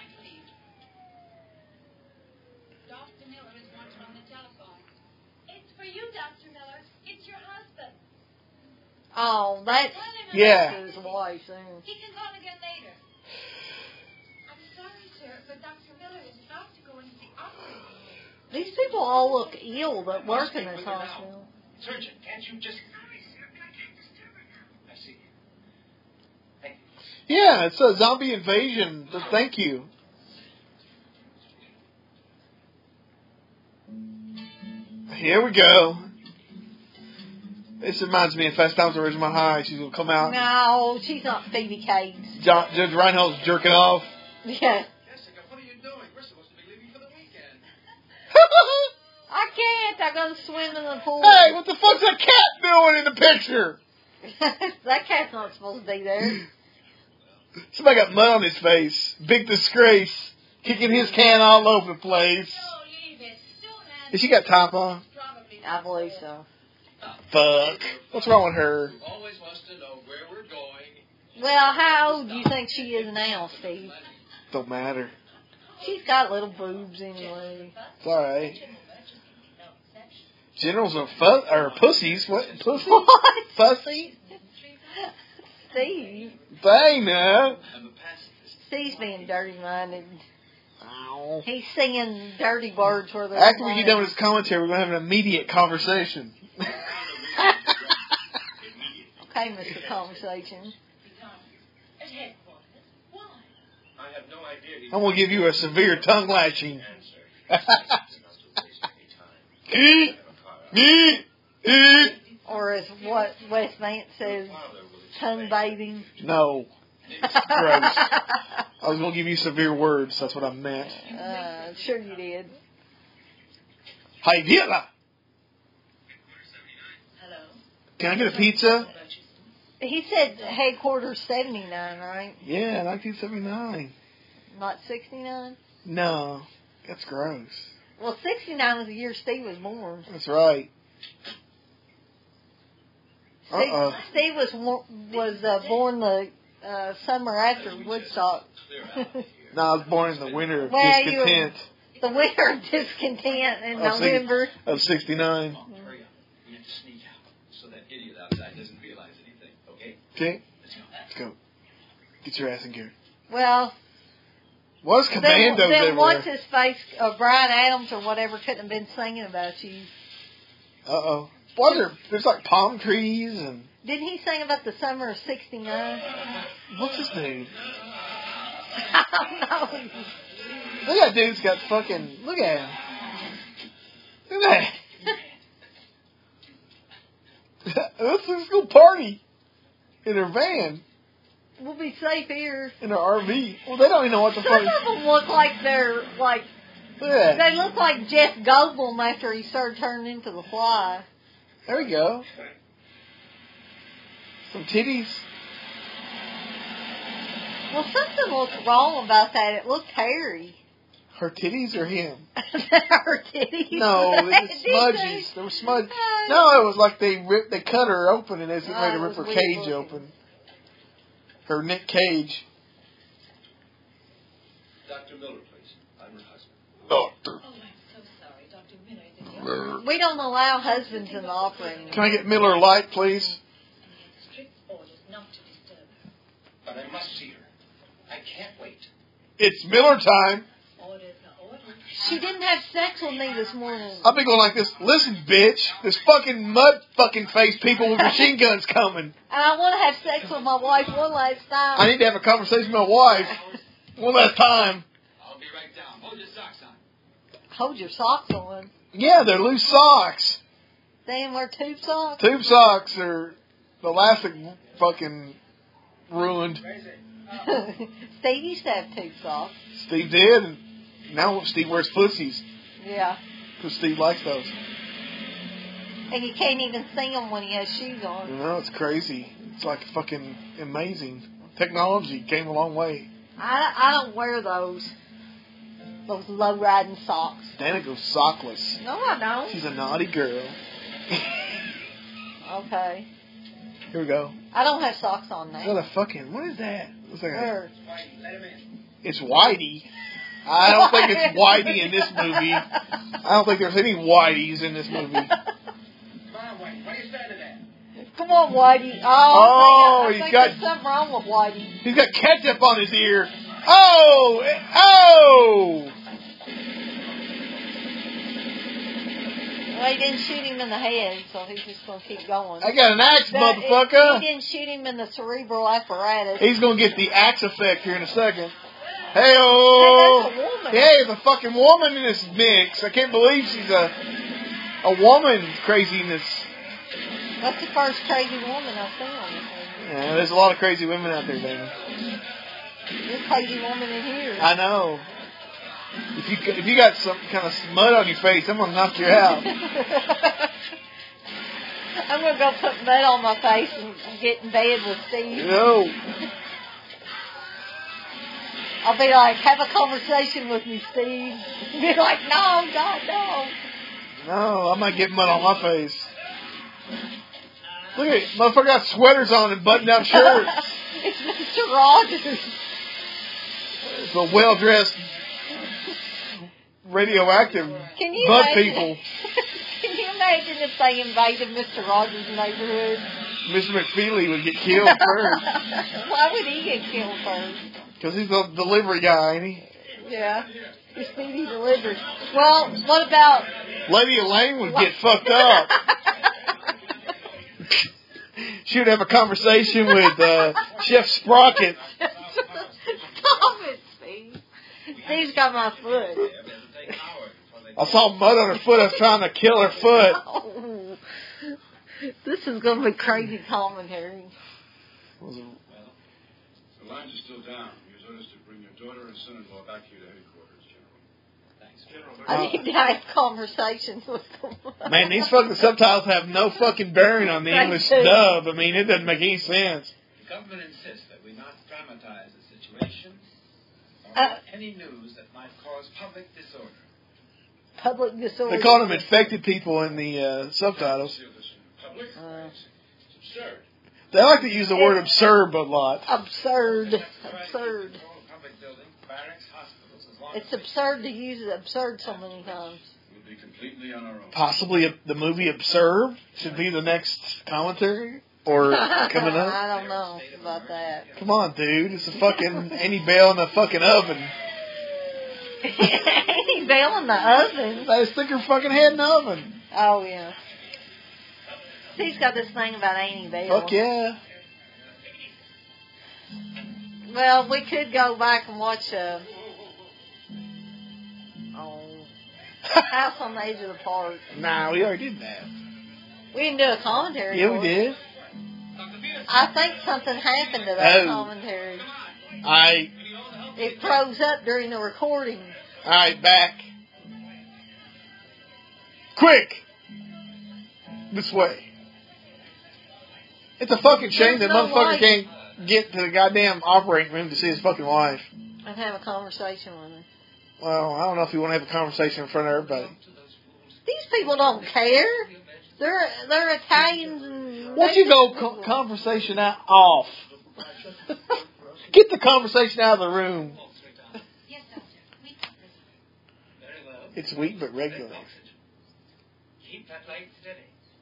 Doctor Miller is wanted on the telephone. It's for you, Doctor Miller. It's your husband. Oh, that's Yeah. his wife. Then. He can call again later. I'm sorry, sir, but Doctor Miller is about to go into the operating room. These people all look ill that work in this hospital. Surgeon, can't you just... Sorry, sir, but I can't disturb her now. I see. Thank you. Yeah, it's a zombie invasion. But thank you. Here we go. This reminds me of Fast Times at Ridgemont High. She's going to come out. No, she's not Phoebe Cates. Jo- Judge Reinhold's jerking off. Yeah. Jessica, what are you doing? We're supposed to be leaving for the weekend. I can't. I'm going to swim in the pool. Hey, what the fuck's that cat doing in the picture? That cat's not supposed to be there. Somebody got mud on his face. Big disgrace. Kicking his can all over the place. Has she got top on? I believe so. Fuck. What's wrong with her? Who always wants to know where we're going. Well, how old do you think she is now, Steve? Don't matter. She's got little boobs anyway. It's alright. Generals are fu- or pussies. What? Pussies? What? Pussies? Steve. They know. I'm a pacifist. Steve's being dirty-minded. Ow. He's singing dirty words where they're After we get done with this commentary, we're going to have an immediate conversation. Okay, Mister Conversation. At headquarters. Why? I have no idea. He I'm going to give you a severe tongue lashing. Or as what Wes Vance says, tongue bathing. No. Gross. I was going to give you severe words. That's what I meant. Uh, sure you did. Hi, Villa. Hello. Can I get a pizza? He said headquarters seventy-nine, right? Yeah, nineteen seventy-nine. Not sixty-nine? No. That's gross. Well, sixty-nine was the year Steve was born. That's right. Steve, Uh-oh. Steve was wo- was uh, born the uh, summer after Woodstock. No, I was born in the winter of Well, you were- discontent The winter of discontent in Oh, so- November. of sixty-nine. Hurry up. We have to sneak out so that idiot outside doesn't realize anything. Okay? Okay, Let's go. let's go. Get your ass in gear. Well, Was then, commandos then everywhere. what's his face, uh, Brian Adams or whatever, couldn't have been singing about you. Uh-oh. What are there? There's like palm trees and... Didn't he sing about the summer of sixty-nine? What's his name? I don't know. Look at that dude's got fucking... Look at him. Look at that. Let's, let's go party in their van, We'll be safe here. in their R V. Well, they don't even know what the fuck... Some of them look like they're, like, Look at that. they look like Jeff Goldblum after he started turning into the Fly. There we go. Some titties. Well, something looked wrong about that. It looked hairy. Her titties or him? Her titties. No, they were Did smudges. They were smudges. Uh, No, it was like they ripped, they cut her open and they just Oh, made her it rip her was weird cage looking. open. Her Nick Cage. Doctor Miller, please. I'm her husband. Doctor. Oh, I'm so sorry. Doctor Miller is in the office. We don't allow husbands in the operating room. Can I get Miller Lite, please? He has strict orders not to disturb her. But I must see her. I can't wait. It's Miller time. Orders are orders. She didn't have sex with me this morning. I'll be going like this. Listen, bitch. There's fucking mud fucking face people with machine guns coming. And I want to have sex with my wife one last time. I need to have a conversation with my wife one last time. I'll be right down. Hold your socks on. Hold your socks on. Yeah, they're loose socks. They didn't wear tube socks. Tube socks are the elastic fucking ruined. Steve used to have tube socks. Steve did, and now Steve wears pussies Yeah. because Steve likes those. And you can't even see them when he has shoes You on. know, it's crazy. It's like fucking amazing. Technology came a long way. I, I don't wear those. Those low riding socks. Dana goes sockless. No, I don't. She's a naughty girl. Okay. Here we go. I don't have socks on Is now. that a fucking... What is that? Looks like a, Where? Let him in. it's Whitey. I don't think it's Whitey in this movie. I don't think there's any Whiteys in this movie. Come on, Wayne. What are you standing there? Come on, Whitey. Oh, Oh, I think, I he's think got- there's something wrong with Whitey. He's got ketchup on his ear. Oh! eh, Oh! Well, he didn't shoot him in the head, so he's just going to keep going. I got an axe, But motherfucker. He didn't shoot him in the cerebral apparatus. He's gonna get the axe effect here in a second. Hey, Hey, oh! that's a woman. Hey, there's a fucking woman in this mix. I can't believe she's a a woman craziness. That's the first crazy woman I've seen on this movie. Yeah, there's a lot of crazy women out there, baby. This crazy woman in here. I know. If you if you got some kind of mud on your face, I'm gonna knock you out. I'm gonna go put mud on my face and get in bed with Steve. No. I'll be like, have a conversation with me, Steve. Be like, no, God, no. No, I might get mud on my face. Look at it. Motherfucker got sweaters on and button-down shirts. It's Mister Rogers. It's a well-dressed, radioactive Can you bug imagine, people. Can you imagine if they invaded Mister Rogers' neighborhood? Mister McFeely would get killed first. Why would he get killed first? Because he's a delivery guy, ain't he? Yeah. He's speedy delivery. Well, what about... Lady Elaine would get fucked up. She would have a conversation with uh, Chef Sprocket. Stop it, Steve. Steve's got my foot. I saw mud on her foot. I was trying to kill her foot. Oh, this is going to be crazy commentary. Well, the lines are still down. He has orders to bring your daughter and son-in-law back here to headquarters, General. Thanks, General. I need to have conversations with them. Man, these fucking subtitles have no fucking bearing on the They English do. dub. I mean, it doesn't make any sense. The government insists that we not dramatize the situation or Uh, any news that might cause public disorder. Public disorder. They call them infected people in the uh, subtitles. See this in public? Uh, It's absurd. They like to use the word absurd a lot. absurd. Right, Absurd. control public buildings, barracks, hospitals, as long It's as absurd to use absurd so many times. We'll be completely on our own. Possibly the movie Absurd should be the next commentary or coming up. I don't know about that. Come on, dude. It's a fucking Annie Bell in the fucking oven. He's Bell in the oven. They stick her fucking head in the oven. Oh, yeah. He's got this thing about Annie Bell. Fuck yeah. Well, we could go back and watch uh, oh, House on the Edge of the Park. Nah, we already did that. We didn't do a commentary. Yeah, for we it. did. I think something happened to that Oh. commentary. I. It froze up during the recording. Alright, back. Quick! This way. It's a fucking shame that There's no motherfucker light. can't get to the goddamn operating room to see his fucking wife. And have a conversation with her. Well, I don't know if you want to have a conversation in front of everybody. These people don't care. They're they're Italians and. Why don't you go co- conversation out off? Get the conversation out of the room. Yes, Doctor. We got this. very well. It's weak but regular. Keep that leg steady.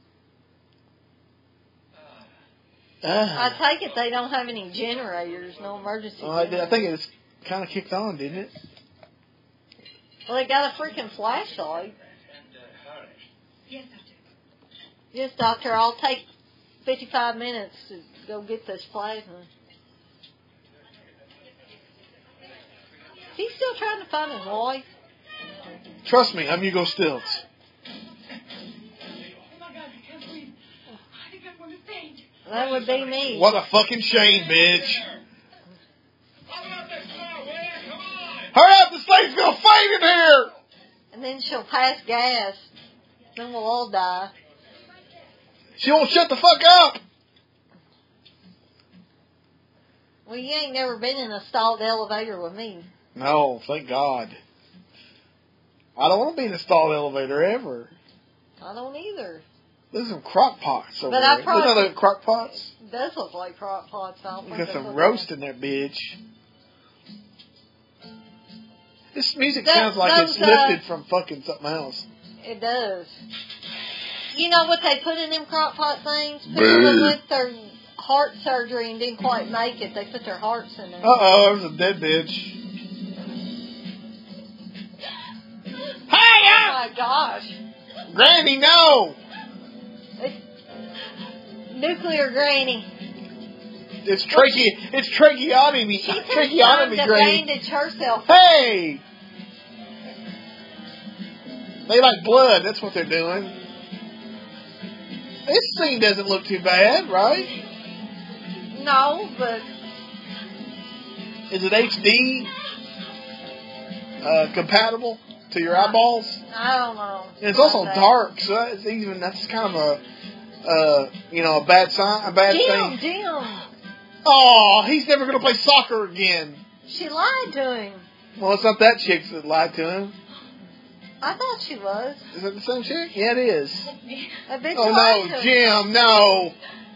Ah. Ah. I take it they don't have any generators, no emergency. Well, I, did- I generators. think it's kind of kicked on, didn't it? Well, they got a freaking flashlight. And uh, hurry. Yes, Doctor. Yes, doctor, I'll take fifty-five minutes to go get this plasma. He's still trying to find his wife. Trust me, I'm Hugo Stilts. Oh, my God, I can't breathe. I think I'm going to faint. That would be me. What a fucking shame, bitch. Open up this door, will you? Come on! Hurry up, this thing's gonna fade in here! And then she'll pass gas. Then we'll all die. She won't shut the fuck up! Well, you ain't never been in a stalled elevator with me. No, thank God. I don't want to be in a stalled elevator ever. I don't either. There's some crock pots over But I there. probably- Look at the crock pots. It does look like crock pots. I don't You think got they some look roast like- in there, bitch. This music That- sounds like it's those, uh, lifted from fucking something else. It does. You know what they put in them crock pot things? People that went through heart surgery and didn't quite make it, they put their hearts in there. Uh oh, there's a dead bitch. Hey, Oh uh, my gosh. Granny, no! It's nuclear granny. It's trache, it's tracheotomy, She took time tracheotomy, to Granny. bandage herself. Hey! They like blood, that's what they're doing. This scene doesn't look too bad, right? No, but Is it H D? uh, compatible to your eyeballs. I don't know. And it's also Like that. dark, so it's even that's kind of a uh, you know a bad sign, a bad Jim, thing. Jim. Oh, he's never gonna play soccer again. She lied to him. Well, it's not that chick that lied to him. I thought she was. Is that the same chick? Yeah, it is. A bitch Oh lied to no, him. Jim, no.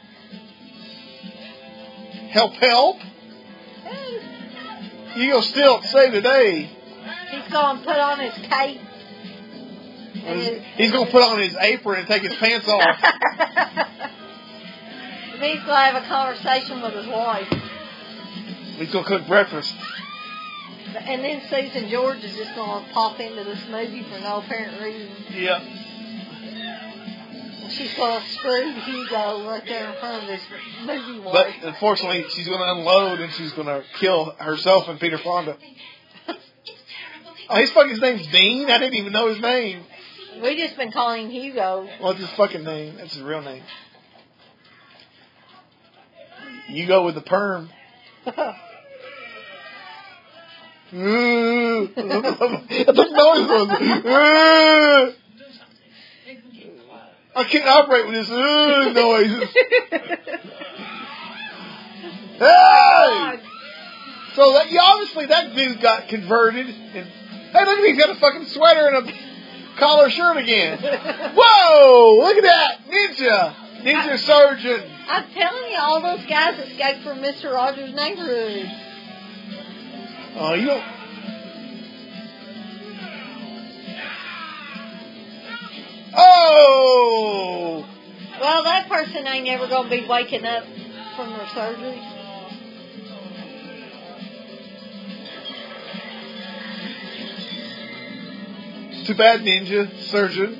Help, help. You gonna still save the day. He's going to put on his cape. And his, He's gonna put on his apron and take his pants off. and he's going to have a conversation with his wife. He's gonna cook breakfast. And then Susan George is just going to pop into this movie for no apparent reason. Yeah. She's going to screw Hugo right there in front of his movie wife. But unfortunately, she's gonna unload and she's gonna kill herself and Peter Fonda. Oh, his fucking his name's Dean. I didn't even know his name. We just been calling him Hugo. What's his fucking name? That's his real name. You go with the perm. Ooh. That noise was. I can't operate with this ooh noises. Hey! So that, yeah, obviously that dude got converted. And hey, look at me, he's got a fucking sweater and a collar shirt again. Whoa! Look at that, ninja, ninja surgeon. I'm telling you, all those guys escaped from Mister Rogers' Neighborhood. Oh, you don't. Oh! Well, that person ain't never going to be waking up from their surgery. Too bad, ninja surgeon.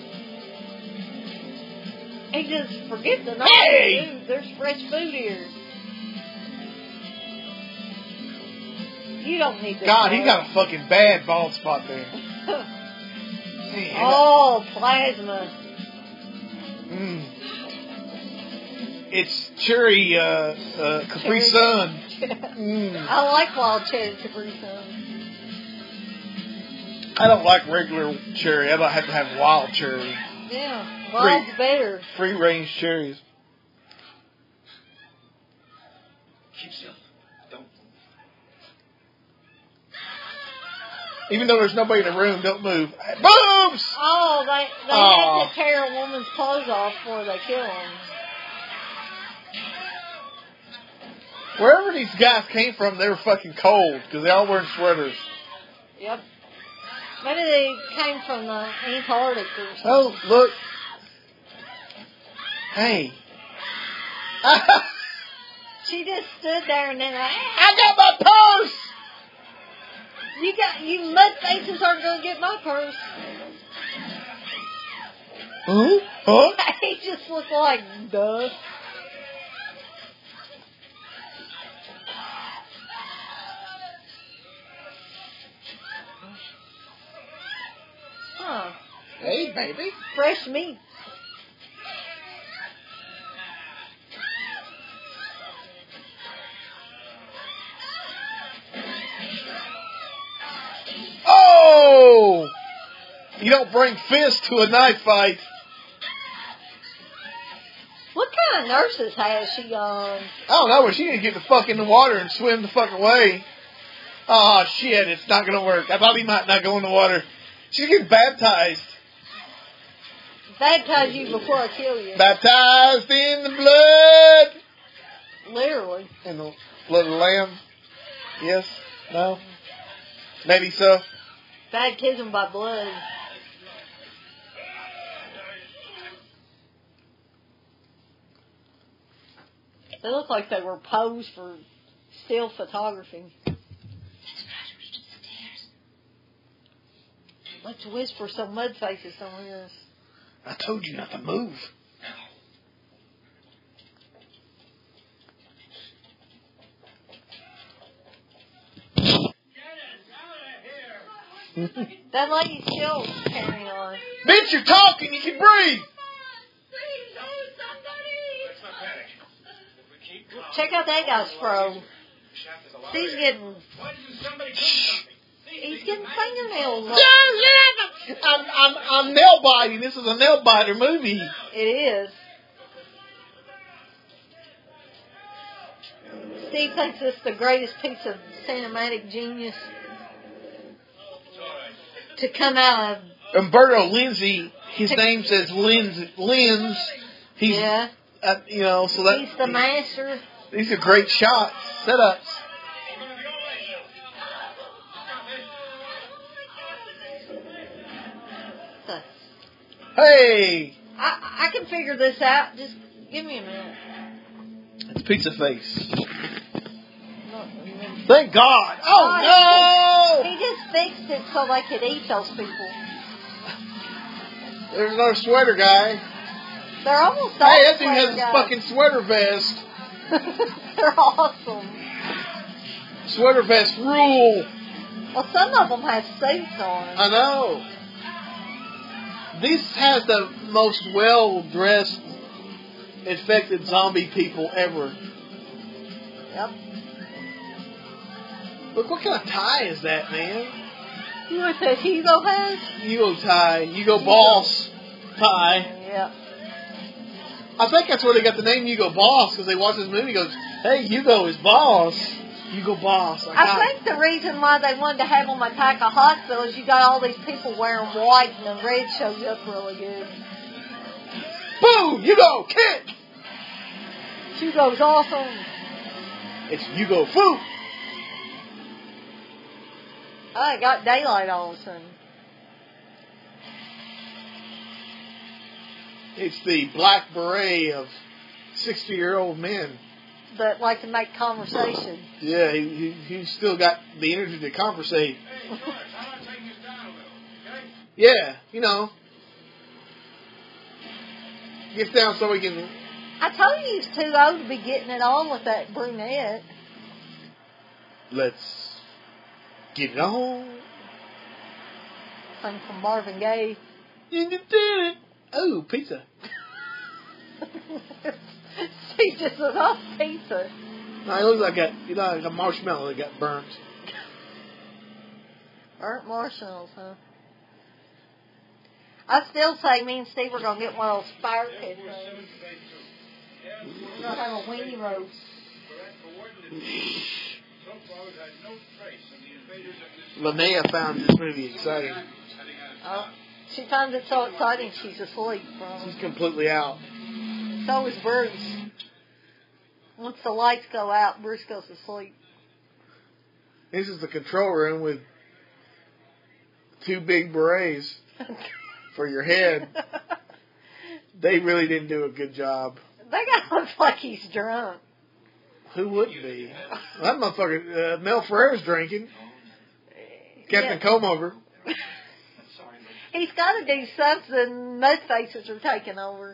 He just forget the name. Hey! Dude, there's fresh food here. You don't need this. God, he got a fucking bad bald spot there. Man, Oh, plasma. Mm. It's cherry uh, uh, Capri Cherry. Sun. Mm. I like wild cherry Capri Sun. I don't like regular cherry. I don't have to have wild cherry. Yeah, wild's Free. better. Free range cherries. Keep still. Don't move. Even though there's nobody in the room, don't move. Boobs! Oh, they they Aw. have to tear a woman's clothes off before they kill him. Wherever these guys came from, they were fucking cold because they all wearing sweaters. Yep. Maybe they came from the Antarctic or something. Oh, look. Hey. She just stood there and then like, I got my purse! you got you mud faces aren't gonna get my purse. Huh? Huh? He just looked like dust. Huh. Hey, baby. Fresh meat. Oh! You don't bring fists to a knife fight. What kind of nurses has she on? I don't know, but she need to get the fuck in the water and swim the fuck away. Oh, shit, it's not going to work. I thought he might not go in the water. She's getting baptized. Baptize you before I kill you. Baptized in the blood. Literally. In the blood of the lamb. Yes? No? Maybe so. Baptism by blood. They look like they were posed for still photography. Let's whisper so Mudfaces don't hear us. I told you not to move. That lady's still carrying on. Bitch, you're talking. You can breathe. Please, oh, somebody! Let's not panic. If we keep calm, Check out that guy's fro. the shaft is a lot He's of air. getting, Why did you somebody do something? See, he's getting fingernails. I'm, I'm, I'm nail biting. This is a nail biter movie. It is. Steve thinks this is the greatest piece of cinematic genius to come out of. Umberto Lindsay, his name says Lens. Lens. He's, yeah. uh, you know, so that He's the master. These are great shots, setups. So, Hey! I, I can figure this out. Just give me a minute. It's Pizza Face. Thank God! Oh, no! He just fixed it so they could eat those people. There's another sweater guy. They're almost all Hey, that dude has sweater a guys. fucking sweater vest. They're awesome. Sweater vest rule. Well, some of them have suits on. I know. This has the most well-dressed, infected zombie people ever. Yep. Look, what kind of tie is that, man? You know what that Hugo has? Hugo tie. Hugo Boss tie. Yeah. I think that's where they got the name Hugo Boss, because they watch this movie and goes, hey, Hugo is boss. Hugo Boss. I, I think the reason why they wanted to have them attack a hospital is you got all these people wearing white and the red shows up really good. Boom! Hugo, kick! Hugo's awesome. It's Hugo Fu. I got daylight all of a sudden. It's the black beret of sixty-year-old men. That like to make conversation. Yeah, he, he, he's still got the energy to conversate. Hey, George, how about taking this down a little, okay? Yeah, you know. Gets down so we can... I told you he's too old to be getting it on with that brunette. Let's get it on. Sing from Marvin Gaye. Oh, pizza. See, just enough pizza. No, it looks like a, you know, like a marshmallow that got burnt. Burnt marshmallows, huh? I still say me and Steve are going to get one of those fire pit things. We're going to have a weenie roast. Linnea found this movie exciting. Oh, she finds it so exciting she's asleep. She's From. completely out. So is Bruce. Once the lights go out, Bruce goes to sleep. This is the control room with two big berets for your head. They really didn't do a good job. That guy looks like he's drunk. Who wouldn't be? That motherfucker, uh, Mel Ferrer's drinking. Captain Yeah. Comb Over. He's got to do something. Mud faces are taking over.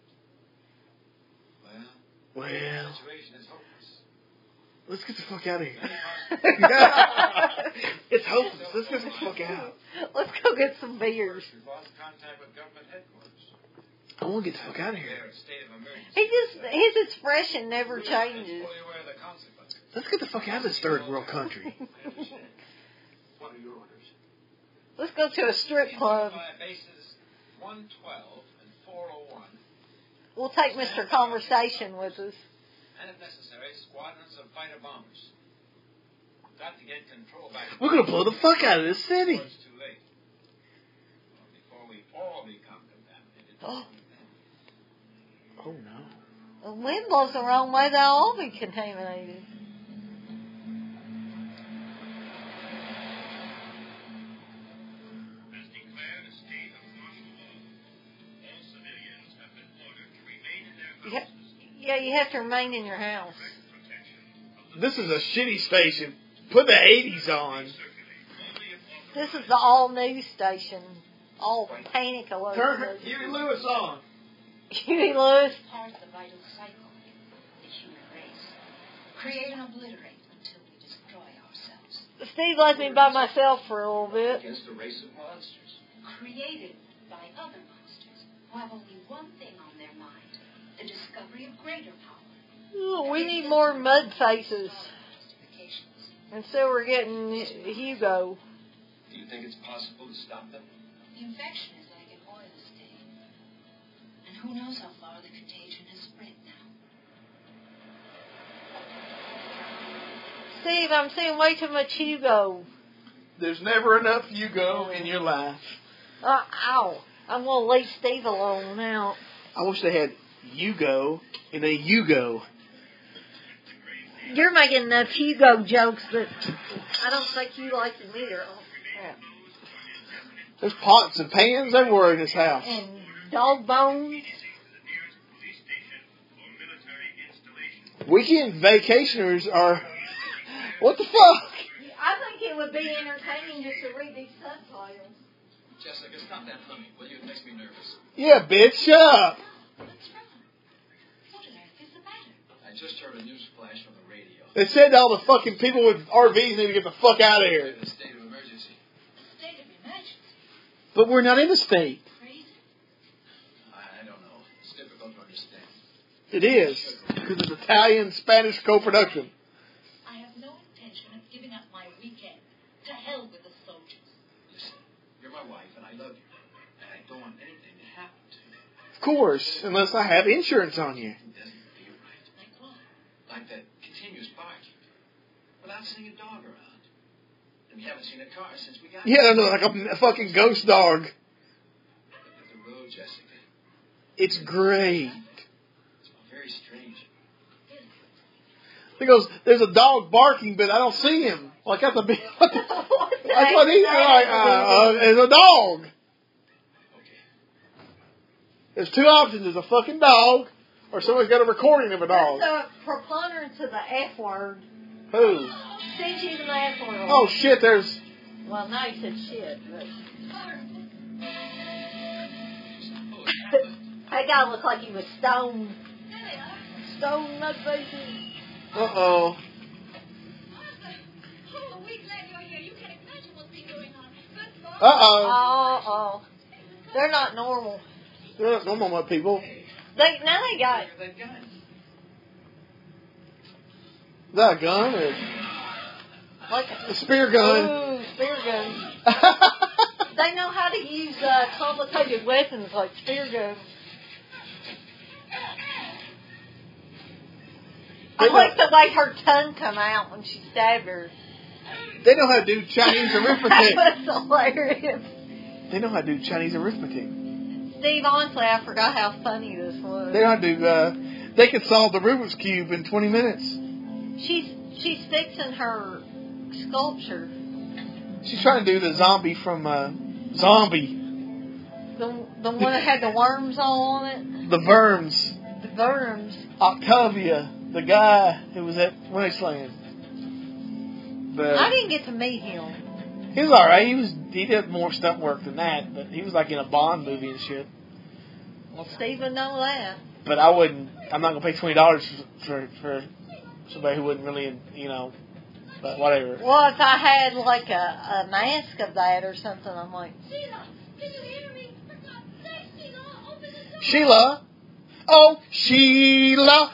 Well, situation is hopeless. let's get the fuck out of here. It's hopeless. Let's get the fuck out. Let's go get some beers. We've lost contact with government headquarters. I want to get the fuck out of here. They're in a state of emergency. He just, his expression never changes. Fully aware of the consequences. Let's get the fuck out of this third world country. What are your orders? Let's go to a strip club. By bases one twelve and four oh one, We'll take Mister Conversation with us. and if necessary, squadrons of fighter bombers. Got to get control back. We're going to blow the fuck out of this city. Before it's too late. Well, before we all become contaminated. Oh. Oh, no. The wind blows the wrong way, they'll all be contaminated. Has declared a state of martial law. All civilians have been ordered to remain in their You ha- houses. yeah, you have to remain in your house. Direct protection of the This is a shitty station. Put the eighties on. circulate only if This authorized. is the all-news station. All panic alert. Turn Huey Lewis on. Huey Lewis. Part of the vital cycle, the human race. Create and obliterate until we destroy ourselves. Steve left me by myself for a little bit. Against a race of monsters. Created by other monsters who have only one thing on their mind, the discovery of greater power. Oh, we need more mud faces. Justifications. And so we're getting Hugo. Do you think it's possible to stop them? The infection is like an oil stain. And who knows how far the contagion has spread now. Steve, I'm seeing way too much Hugo. There's never enough Hugo in your life. Uh, ow. I'm going to leave Steve alone now. I wish they had Hugo and a Hugo. You're making enough Hugo jokes that I don't think you like them either. Oh, crap. There's pots and pans everywhere in this house. And dog bones. Weekend vacationers are... What the fuck? I think it would be entertaining just to read these subtitles. Jessica, stop that humming, will you? It makes me nervous. Yeah, bitch, shut up. What's wrong? What on earth is the matter? I just heard a news flash from the radio. They said all the fucking people with R Vs need to get the fuck out of here. In a state of emergency. State of emergency. But we're not in a state. Crazy. I, I don't know. It's difficult to understand. It is. Because it's Italian-Spanish co-production. I have no intention of giving up my weekend. To hell with the soldiers. Listen, you're my wife and I love you. And I don't want anything to happen to you. Of course, unless I have insurance on you. It doesn't feel right. Like what? Like that continuous barking. Without seeing a dog around. And we haven't seen a car since we got Yeah, here. no, like a, a fucking ghost dog. Look at the road, Jessica. It's great. It's very strange. He goes, there's a dog barking, but I don't see him. Like, that's a big... What the, What the that's what he's like, uh, uh, there's a dog. Okay. There's two options. There's a fucking dog, or somebody's got a recording of a dog. That's a preponderance of the F word. Who? Steve using the F word. Oh, shit, there's... Well, now you said shit, but... That guy looked like he was stoned. Stoned, my baby. Uh-oh. Oh, a week later you're here. You can imagine what's been going on. Good Lord. Uh-oh. Oh, oh. They're not normal. They're not normal white people. They Now they got... That gun. Is that a gun or Like a spear gun? Ooh, spear guns. They know how to use uh, complicated weapons like spear guns. I like the way her tongue come out when she stabbed her. They know how to do Chinese arithmetic. That was hilarious. They know how to do Chinese arithmetic. Steve, honestly, I forgot how funny this was. They know how to do, uh, they could solve the Rubik's Cube in twenty minutes. She's she's fixing her sculpture. She's trying to do the zombie from, uh, Zombie. The the one that had the worms all on it. The Verms. The worms. Octavia, the guy who was at Wasteland. But I didn't get to meet him. he was alright. He was he did more stunt work than that, but he was like in a Bond movie and shit. Well, Steve would know that. But I wouldn't. I'm not gonna pay twenty dollars for for somebody who wouldn't really, you know. But whatever. Well, if I had like a, a mask of that or something, I'm like, Sheila, can you hear me? For God's sake, Sheila, open the door. Sheila. Oh, Sheila.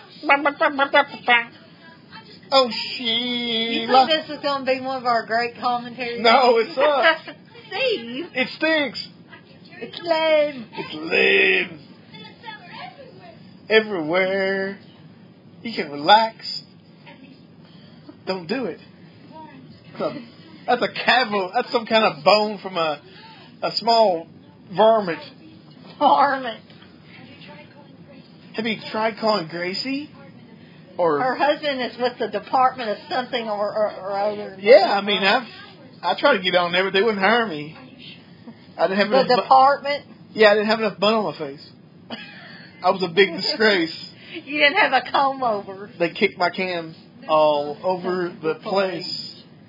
Oh, you think Sheila. this is going to be one of our great commentaries? No, it's not. Steve, It stinks. it's lame. It's lame. And the cellar everywhere. Everywhere. You can relax. Don't do it. That's a, that's a cavil. That's some kind of bone from a a small varmint. Varmint. Have you tried calling Gracie? Have you tried calling Gracie? Or Her husband is with the Department of something or, or, or other. yeah, I mean I've I tried to get on there, but they wouldn't hire me. I didn't have The enough. bu- department. yeah, I didn't have enough bun on my face. I was a big disgrace. You didn't have a comb over. They kicked my can all over the place.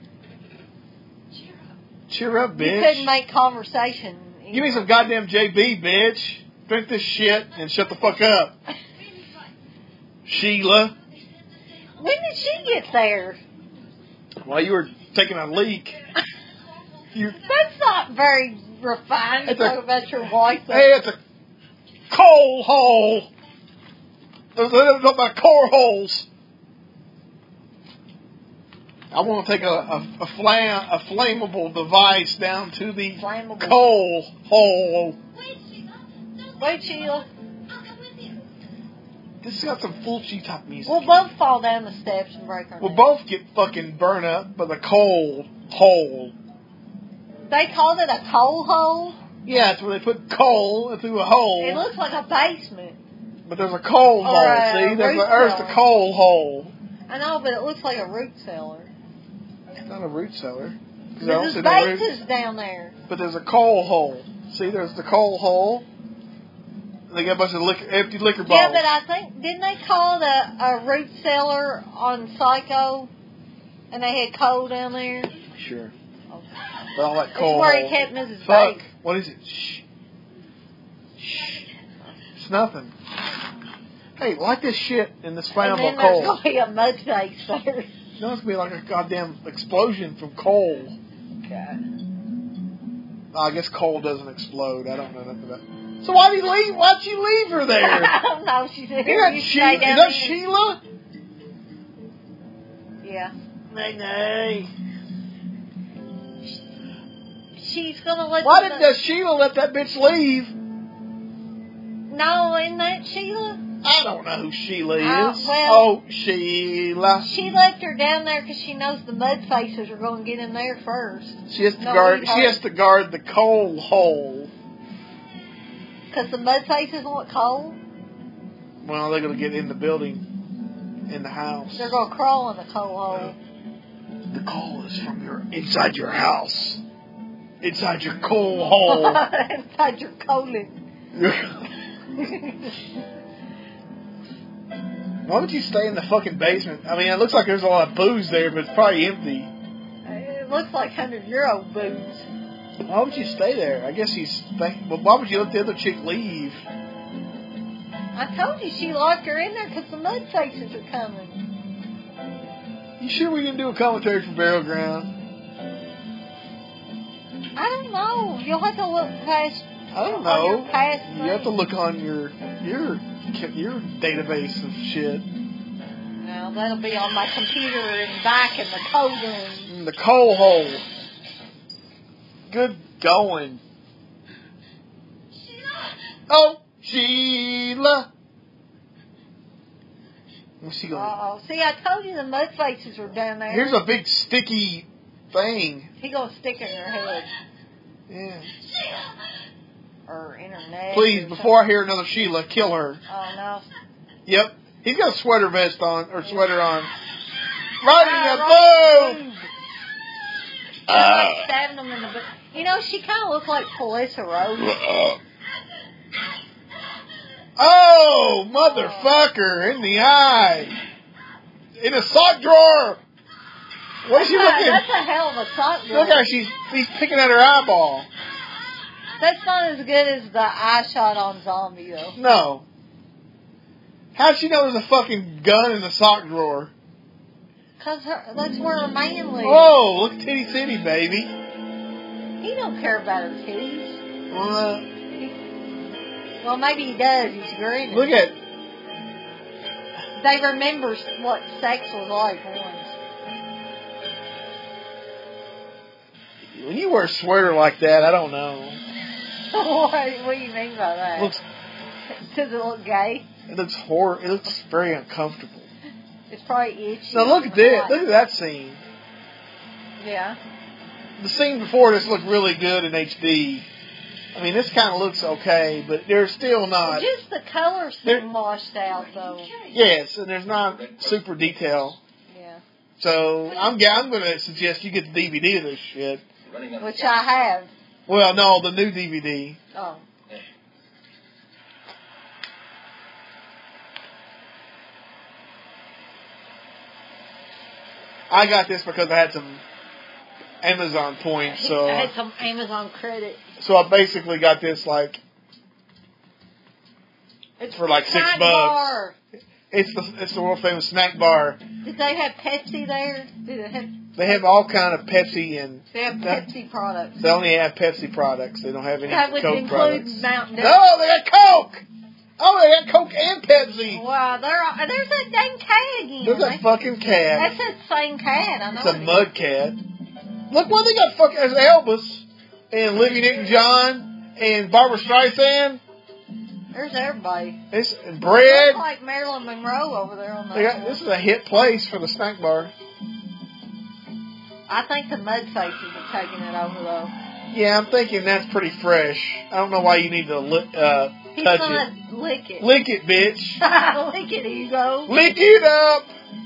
Cheer up, You bitch. couldn't make conversation. Give me some goddamn J B, bitch. Drink this shit and shut the fuck up. Sheila. When did she get there? While you were taking a leak. You, That's not very refined to It's a- talk about your wife. hey, it's a coal hole. Those are about core holes. I want to take a a, a, flam, a flammable device down to the Flammable. coal hole. Wait, Sheila. Don't Wait, leave. Sheila. I'll come with you. This has got some Fulci type music. We'll both fall down the steps and break our We'll necks. both get fucking burned up by the coal hole. They called it a coal hole. Yeah, it's where they put coal through a hole. It looks like a basement. But there's a coal Or hole. a See, there's root a, there's the cellar. coal hole. I know, but it looks like a root cellar. It's not a root cellar. 'Cause I don't There's see no root- bases down there. But there's a coal hole. See, there's the coal hole. They got a bunch of liquor, empty liquor bottles. Yeah, but I think, didn't they call it a, a root cellar on Psycho? And they had coal down there? Sure. Oh. But all that It's coal where hole. he kept Missus Fuck. Bates. What is it? Shh. Shh. It's nothing. Hey, light this shit in this And flammable then there's coal. going to be a mud face there. No, it's gonna be like a goddamn explosion from coal. God. Oh, I guess coal doesn't explode. I don't know nothing about. So why did you leave? Why'd you leave her there? I don't know. She's here. Is that, You she- stay is down that there. Sheila? Yeah. Nay, nay. She's going to let Why the- did uh, Sheila let that bitch leave? No, isn't that Sheila? I don't know who Sheila is. Uh, well- oh, Sheila. She left her down there because she knows the mud faces are going to get in there first. She has to No, guard. we She heard. has to guard the coal hole. Because the mud faces want coal. Well, they're gonna get in the building, in the house. They're going to crawl in the coal hole. The coal is from your inside your house, inside your coal hole. Inside your colon. Why would you stay in the fucking basement? I mean, it looks like there's a lot of booze there, but it's probably empty. It looks like hundred-year-old booze. Why would you stay there? I guess he's think. Well, why would you let the other chick leave? I told you she locked her in there because the mud faces are coming. You sure we didn't do a commentary for Burial Ground? I don't know. You'll have to look past. I don't on your know. past You have to things. look on your your your database of shit. No, that'll be on my computer and back in the code room. In the coal hole. Good going. Oh, Sheila. What's she going? Uh-oh. See, I told you the mud faces were down there. Here's a big sticky thing. He gonna stick it in her head Yeah. or in her neck. Please, or before I hear another Sheila, kill her. something. Oh no. Yep. He's got a sweater vest on, or sweater on. Right in Ah, the right in the boob! boob. Uh. Like stabbing them in the boob. You know, she kind of looked like Felissa Rose. Oh, motherfucker, in the eye. In a sock drawer. What is she That's a- looking? That's a hell of a sock drawer. Look at her, she's, she's picking at her eyeball. That's not as good as the eye shot on Zombie, though. No. How'd she know there's a fucking gun in the sock drawer? Because that's where her man lives. Oh, look at Titty City, baby. He don't care about her titties. Well, uh, Well, maybe he does. He's grinning. look at, They remember what sex was like once. when you wear a sweater like that, I don't know. what, what do you mean by that? It looks, Does it look gay? it looks hor. It looks very uncomfortable. It's probably itchy. Now look at that. Look at that scene. Yeah. The scene before this looked really good in H D. I mean, this kind of looks okay, but they're still not. Just the colors They're- seem washed out, though. Yes, and there's not super detail. Yeah. So I'm I'm going to suggest you get the D V D of this shit. Which I have. Well, no, the new D V D. Oh. I got this because I had some Amazon points, so I had some Amazon credit. so I basically got this like It's for like six snack bucks. bar. It's the it's the world famous snack bar. Did they have Pepsi there? Did it have? They have all kind of Pepsi and They have That- Pepsi products. they only have Pepsi products. They don't have any That would Coke include products. Mountain Dew. No, they got Coke. Oh, they got Coke and Pepsi. Wow, there, there's that dang cat again. There's a fucking cat. That's that same cat. I know. It's a it mud is. cat. Look what they got. Fucking there's Elvis and Olivia Newton-John and Barbara Streisand. There's everybody. It's and bread. Looks like Marilyn Monroe over there on the. They got, this is a hit place for the snack bar. I think the mud faces are taking it over though. Yeah, I'm thinking that's pretty fresh. I don't know why you need to li- uh, He's touch gonna it. lick it. Lick it, bitch. Lick it, Ego. Lick it up.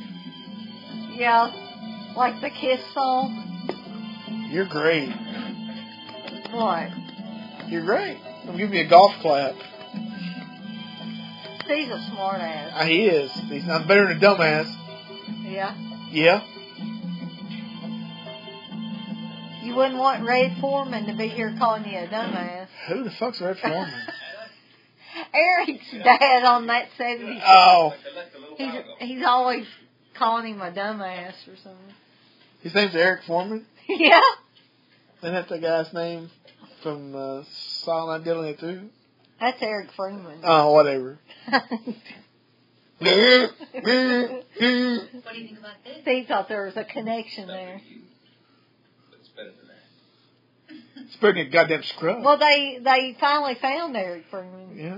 Yeah, like the Kiss song. You're great. What? You're great. I'm giving you a golf clap. He's a smart ass. Uh, he is. He's not better than a dumbass. Yeah. Yeah. You wouldn't want Red Foreman to be here calling you a dumbass. Who the fuck's Red Foreman? Eric's dad on that seventies. Oh. He's he's always calling him a dumbass or something. His name's Eric Foreman? Yeah. Isn't that the guy's name from uh, Silent Night Deadly Night two? That's Eric Freeman. Oh, whatever. What do you think about this? He thought there was a connection there. But it's better than that. It's pretty goddamn scrub. Well, they they finally found Eric Freeman. Yeah.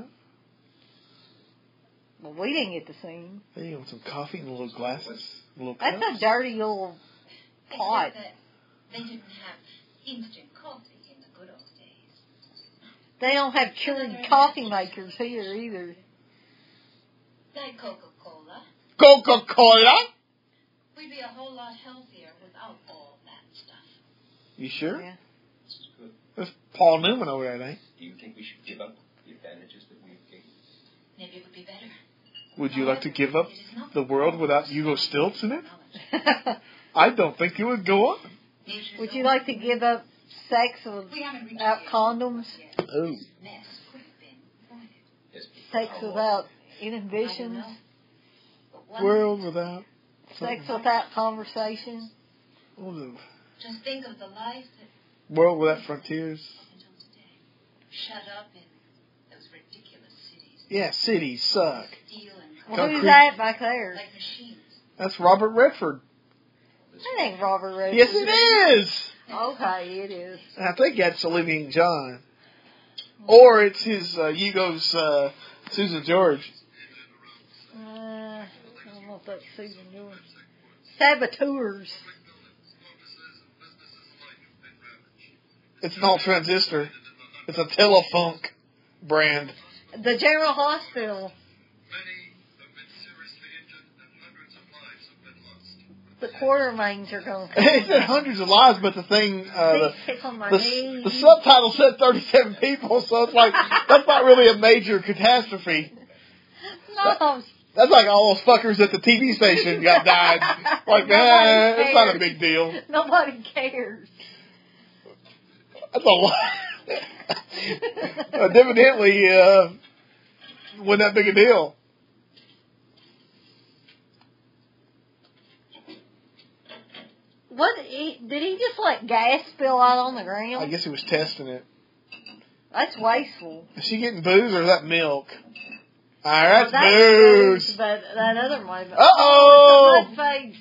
Well, we didn't get to see him. There you want some coffee in little glasses? Little That's cups? a dirty little pot. Except that they didn't have instant coffee in the good old days. They don't have Keurig coffee makers here either. Like Coca-Cola. Coca-Cola? We'd be a whole lot healthier without all that stuff. You sure? Yeah. This is good. There's Paul Newman over there, ain't? Do you think we should give up the advantages that we've gained? Maybe it would be better. Would you like to give up It is not the world without Hugo Stilts in it? knowledge. I don't think you would go on. Nature's Would you own like to give up sex We haven't reached without the condoms? age yet. Oh. Mess could have been avoided. Yes. Sex without I don't inhibitions? know. But one World thing, without... Sex without conversation? something. just think of the life that World without frontiers. until today. Shut up in those ridiculous cities. Yeah, cities suck. Steel and Well, Concrete. who's that back there? like machines. That's Robert Redford. That ain't Robert Redford. Yes, it is. Okay, it is. I think that's Olivia John. Or it's his, uh, Hugo's, uh, Susan George. Uh, I don't know if that's Susan George. Saboteurs. It's an all transistor. It's a Telefunk brand. The General Hospital. Many have been seriously injured and hundreds of lives have been lost. The Quartermains are going to come. It said hundreds of lives, but the thing, uh, the, Please tickle my the, knee. the subtitle said thirty-seven people, so it's like, that's not really a major catastrophe. No. That's like all those fuckers at the T V station got died. Like, Nobody eh, it's not a cares. big deal. Nobody cares. That's a lot. uh, evidently, uh, wasn't that big a deal. What he, did he just let gas spill out on the ground? I guess he was testing it. That's wasteful. Is she getting booze or is that milk? Alright, that's, Well, booze. booze, But that other one. Uh-oh. Mud face.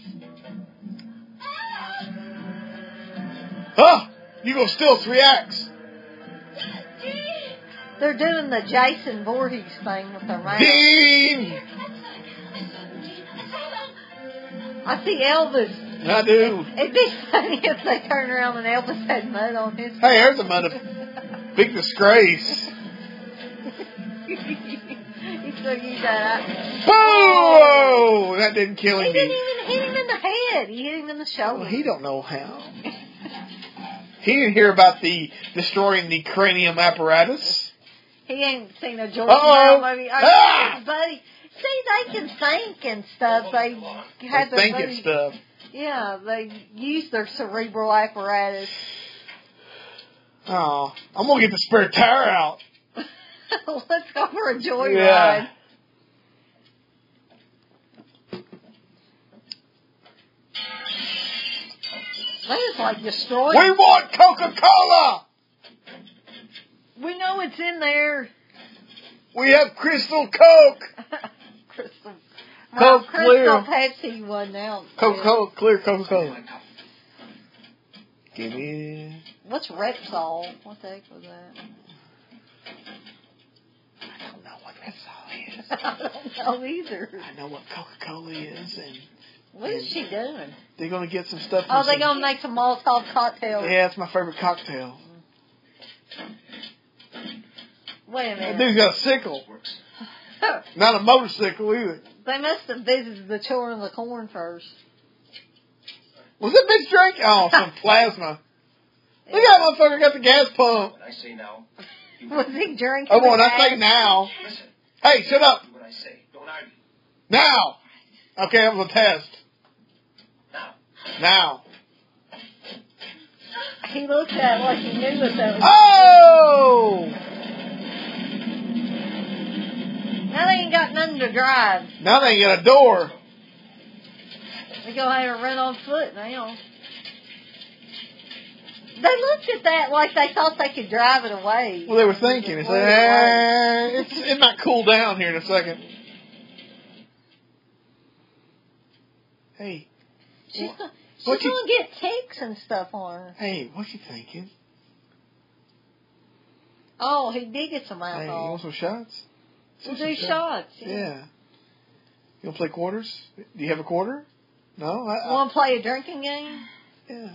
Huh? Hugo Stilts reacts. They're doing the Jason Voorhees thing with their mouth. Dean! I see Elvis. I do. It'd be funny if they turned around and Elvis had mud on his Hey, there's a mother. Big disgrace. He took you that. Boom! That didn't kill He him. didn't even hit him in the head. He hit him in the shoulder. Well, he don't know how. He didn't hear about the destroying the cranium apparatus. He ain't seen a George Uh-oh. Romero movie. Ah! Buddy, see, they can think and stuff. They have They their think buddy- it's stuff. Yeah, they use their cerebral apparatus. Oh, I'm gonna get the spare tire out. Let's go for a joyride. Yeah. They just like destroy. We want Coca-Cola. We know it's in there. We have Crystal Coke. Crystal. Coke Well, Clear. Crystal Pepsi wasn't out. Coca Cola, clear Coca Cola. My cup. Give me. What's Repsol? What the heck was that? I don't know what Repsol is. I don't know either. I know what Coca Cola is, and What is she doing? they're gonna get some stuff. Oh, from they're some- going to make some Molotov cocktails. Yeah, it's my favorite cocktail. Wait a That minute. dude's got a sickle, Works. not a motorcycle either. They must have visited the children of the corn first. Was that bitch drink? Oh, some plasma. Look at that motherfucker got the gas pump. When I say now, you Was he drinking? Oh, when the I say gas? now, listen. hey, shut up. Do what I say. Don't argue. Now. Okay, that was a test. Now. Now. He looked at it like he knew what that was. Oh! Now they ain't got nothing to drive. Now they got a door. They go have to run on foot now. They looked at that like they thought they could drive it away. Well, they were thinking. It's like, eh, it's, it might cool down here in a second. Hey, She's, gonna, she's what you- gonna get ticks and stuff on her. hey, what you thinking? Oh, he did get some Hey, you alcohol. want some shots? We'll Some do shots. Yeah. Yeah. You want to play quarters? Do you have a quarter? No? I, I, Want to play a drinking game? yeah.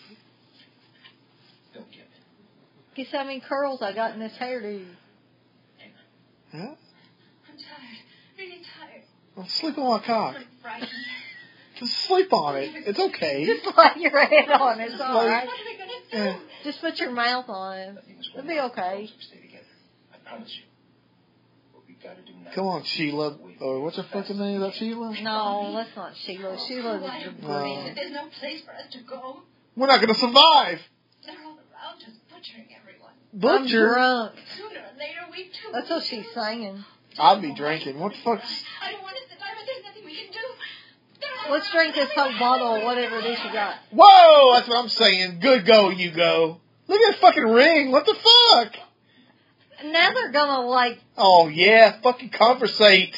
Don't get me. Guess how many curls I got in this hairdo? Huh? I'm tired. Really tired. Well, sleep on my cock. I'm frightened. Just sleep on it. It's okay. Just lay your head on it. It's all Like- right. What are we going to do? Yeah. Just put your mouth on it. Nothing is It'll going be to okay. Stay together. I promise you. What we gotta do now. Come on, Sheila. Or what's her fucking name? Is that Sheila? No, that's not Sheila. Sheila Why is the No. brand. There's no place for us to go. We're not going to survive. They're all around us, butchering everyone. I'm Butcher. drunk. Sooner or later, we too. That's what she's saying. I'd be drinking. What the fuck's... I don't want us to die, but there's nothing we can do. They're all Let's drink this whole bottle or whatever it is you got. Whoa! That's what I'm saying. Good go, you go. Look at that fucking ring. What the fuck? Now they're gonna like. Oh, yeah. Fucking conversate.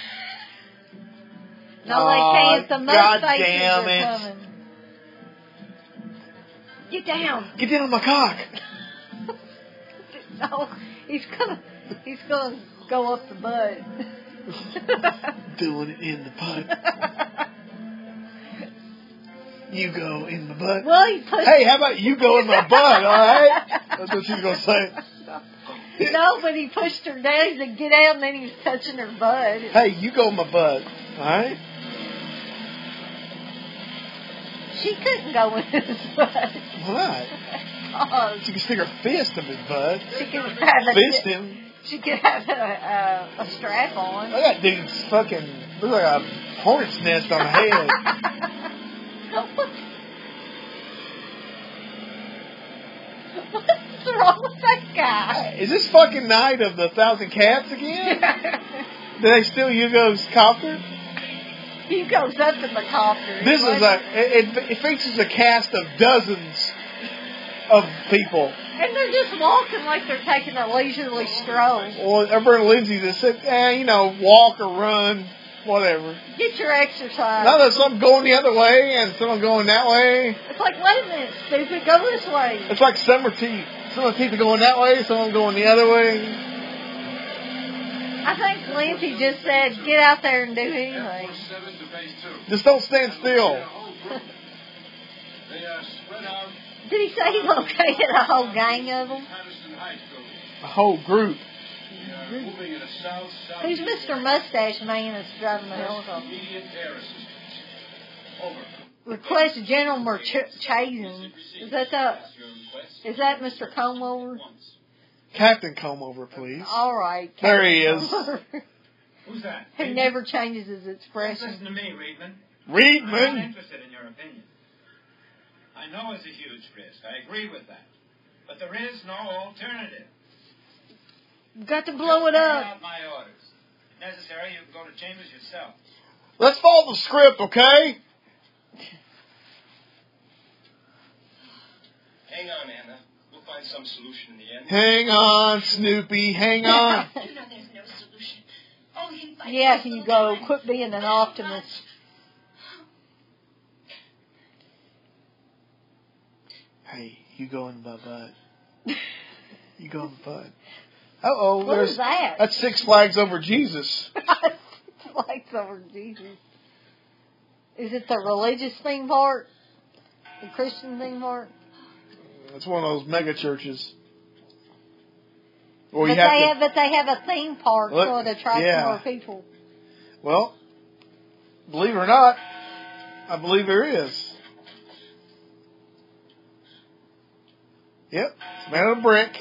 No, Aw, they can't. The most God faces damn are it. coming. Get down. Get down on my cock. No, he's gonna. He's gonna go up the butt. Doing it in the butt. You go in the butt. Well, he pushed. Hey, how about you go in my butt, alright? That's what she's going to say. No, but he pushed her down. He said, "Get out," and then he was touching her butt. Hey, you go in my butt, alright? She couldn't go in his butt. Why not? Oh, She can stick her fist in his butt. she could have a, Fist him. She could have a, a, a strap on. Look at that dude's fucking, look like a hornet's nest on the head. What's wrong with that guy? Is this fucking night of the thousand cats again? Do they steal Hugo's copter? He goes up in the copter. This is a, it, it features a cast of dozens of people. And they're just walking like they're taking a leisurely stroll. Well, Everett and Lindsay just said, eh, you know, walk or run, whatever. Get your exercise. Now there's some going the other way and some going that way. It's like, wait a minute, stupid, go this way. It's like summer teeth. Some of the teeth are going that way, some of them going the other way. I think Lindsay just said, get out there and do anything. seven to base two. Just don't stand still. They are spread out Did he say he located a whole gang of them? Patterson Heights building. A whole group. They are moving in a south south. Who's Mister Mustache Man that's driving the helicopter? Immediate air assistance. Over. Request General Murchison. Is that the, That's your request. is that Mister Comeover? Once. Captain Comeover, please. All right. There he is. Who's that? He never changes his Listen expression. to me, Reedman. I'm Reedman. interested in your opinion. I know it's a huge risk. I agree with that. But there is no alternative. Got to blow it Just carry up. out my orders. If necessary, you can go to Chambers yourself. Let's follow the script, okay? Hang on, Anna. We'll find some solution in the end. Hang on, Snoopy. Hang on. You know there's no him fight Yeah, for us you all go. the time. Quit being an optimist. Hey, you go in my butt. You go in the butt. Uh oh, What there's is that? that's Six Flags Over Jesus. It's like over Jesus. Is it the religious theme part? The Christian theme part? It's one of those mega churches. Or But you they have to, have, but they have a theme park Look, so it attracts yeah. more people. well, believe it or not, I believe there is. Yep, it's made out of brick.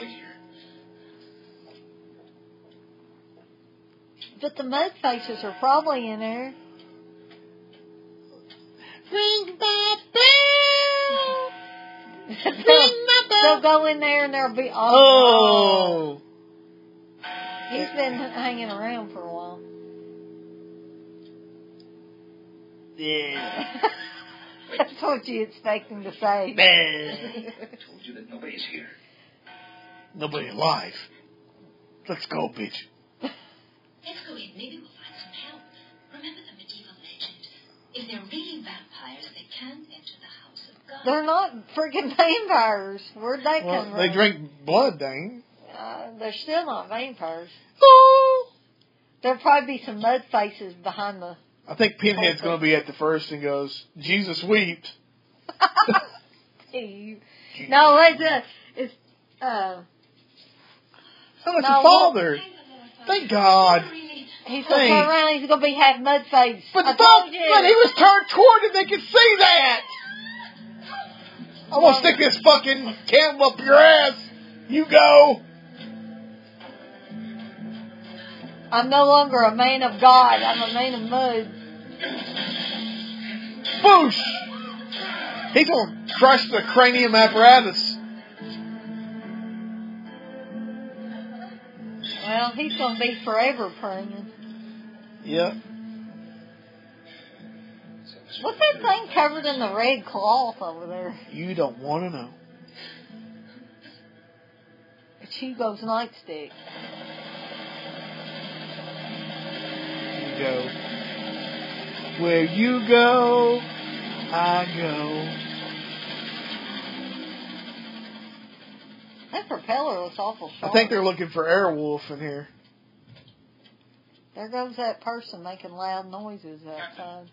But the mud faces are probably in there. Ring my bell. they'll, they'll go in there and they'll be oh, Oh. no. He's been hanging around for a while. Yeah. That's what you expect him to say. I told you that nobody's here. Nobody alive. Let's go, bitch. Let's go in. Maybe we'll find some help. Remember the medieval legend. If they're really vampires, they can't enter the house of God. They're not freaking vampires. Where'd they Well, come they from? drink blood, Dane. Uh, they're still not vampires. Oh. There'll probably be some mud faces behind the... I think Pinhead's going to be at the first and goes, Jesus wept. No, it's uh, it's uh. Oh, it's No, a father. Thank God. He's gonna Thanks. turn around. He's gonna be half mud face. But I the told you. but he was turned toward it. They could see that. I'm gonna stick this fucking candle up your ass. You go. I'm no longer a man of God. I'm a man of mud. Boosh. He's gonna crush the cranium apparatus. Well, he's gonna be forever praying. Yep. What's that thing covered in the red cloth over there? You don't want to know. It's Hugo's nightstick. You go. Where you go, I go. That propeller looks awful I sharp. think they're looking for Airwolf in here. There goes that person making loud noises outside.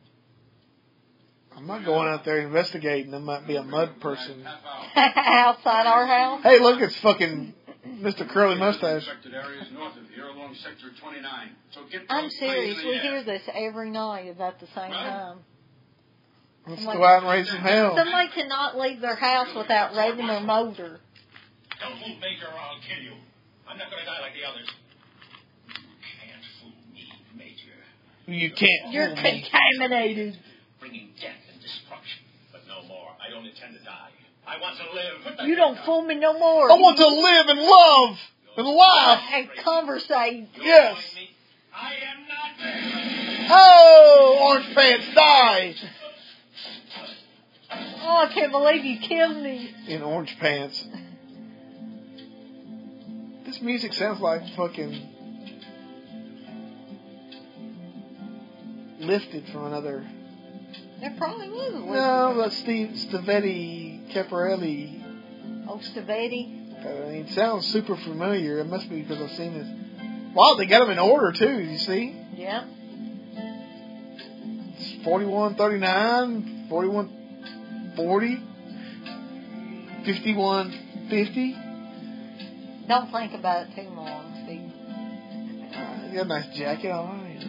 I'm not going out there investigating. There might be a mud person. Outside our house? Hey, look, it's fucking Mister Curly Mustache. areas north of here along sector twenty-nine. So get I'm those serious. planes in We the hear air. this every night about the same time. Let's Somebody- go out and raise some hell. Somebody cannot leave their house without revving their motor. Don't move, Major, or I'll kill you. I'm not going to die like the others. You can't fool me, Major. You can't. You're fool me. contaminated. Bringing death and destruction. But no more. I don't intend to die. I want to live. Put the You gun don't down. fool me no more. I want to live and love and laugh. And conversate. You're Yes. calling me? I am not dead. Oh, Orange Pants die Oh, I can't believe you killed me. in Orange Pants. This music sounds like fucking lifted from another. There probably was a No, that's Steve Stavetti Caparelli. Oh, Stavetti. I mean, it sounds super familiar. It must be because I've seen this. Wow, they got them in order too. You see, Yeah. it's forty-one thirty-nine, forty-one forty, fifty-one fifty. Don't think about it too long, Steve. Uh, you got a nice jacket on. You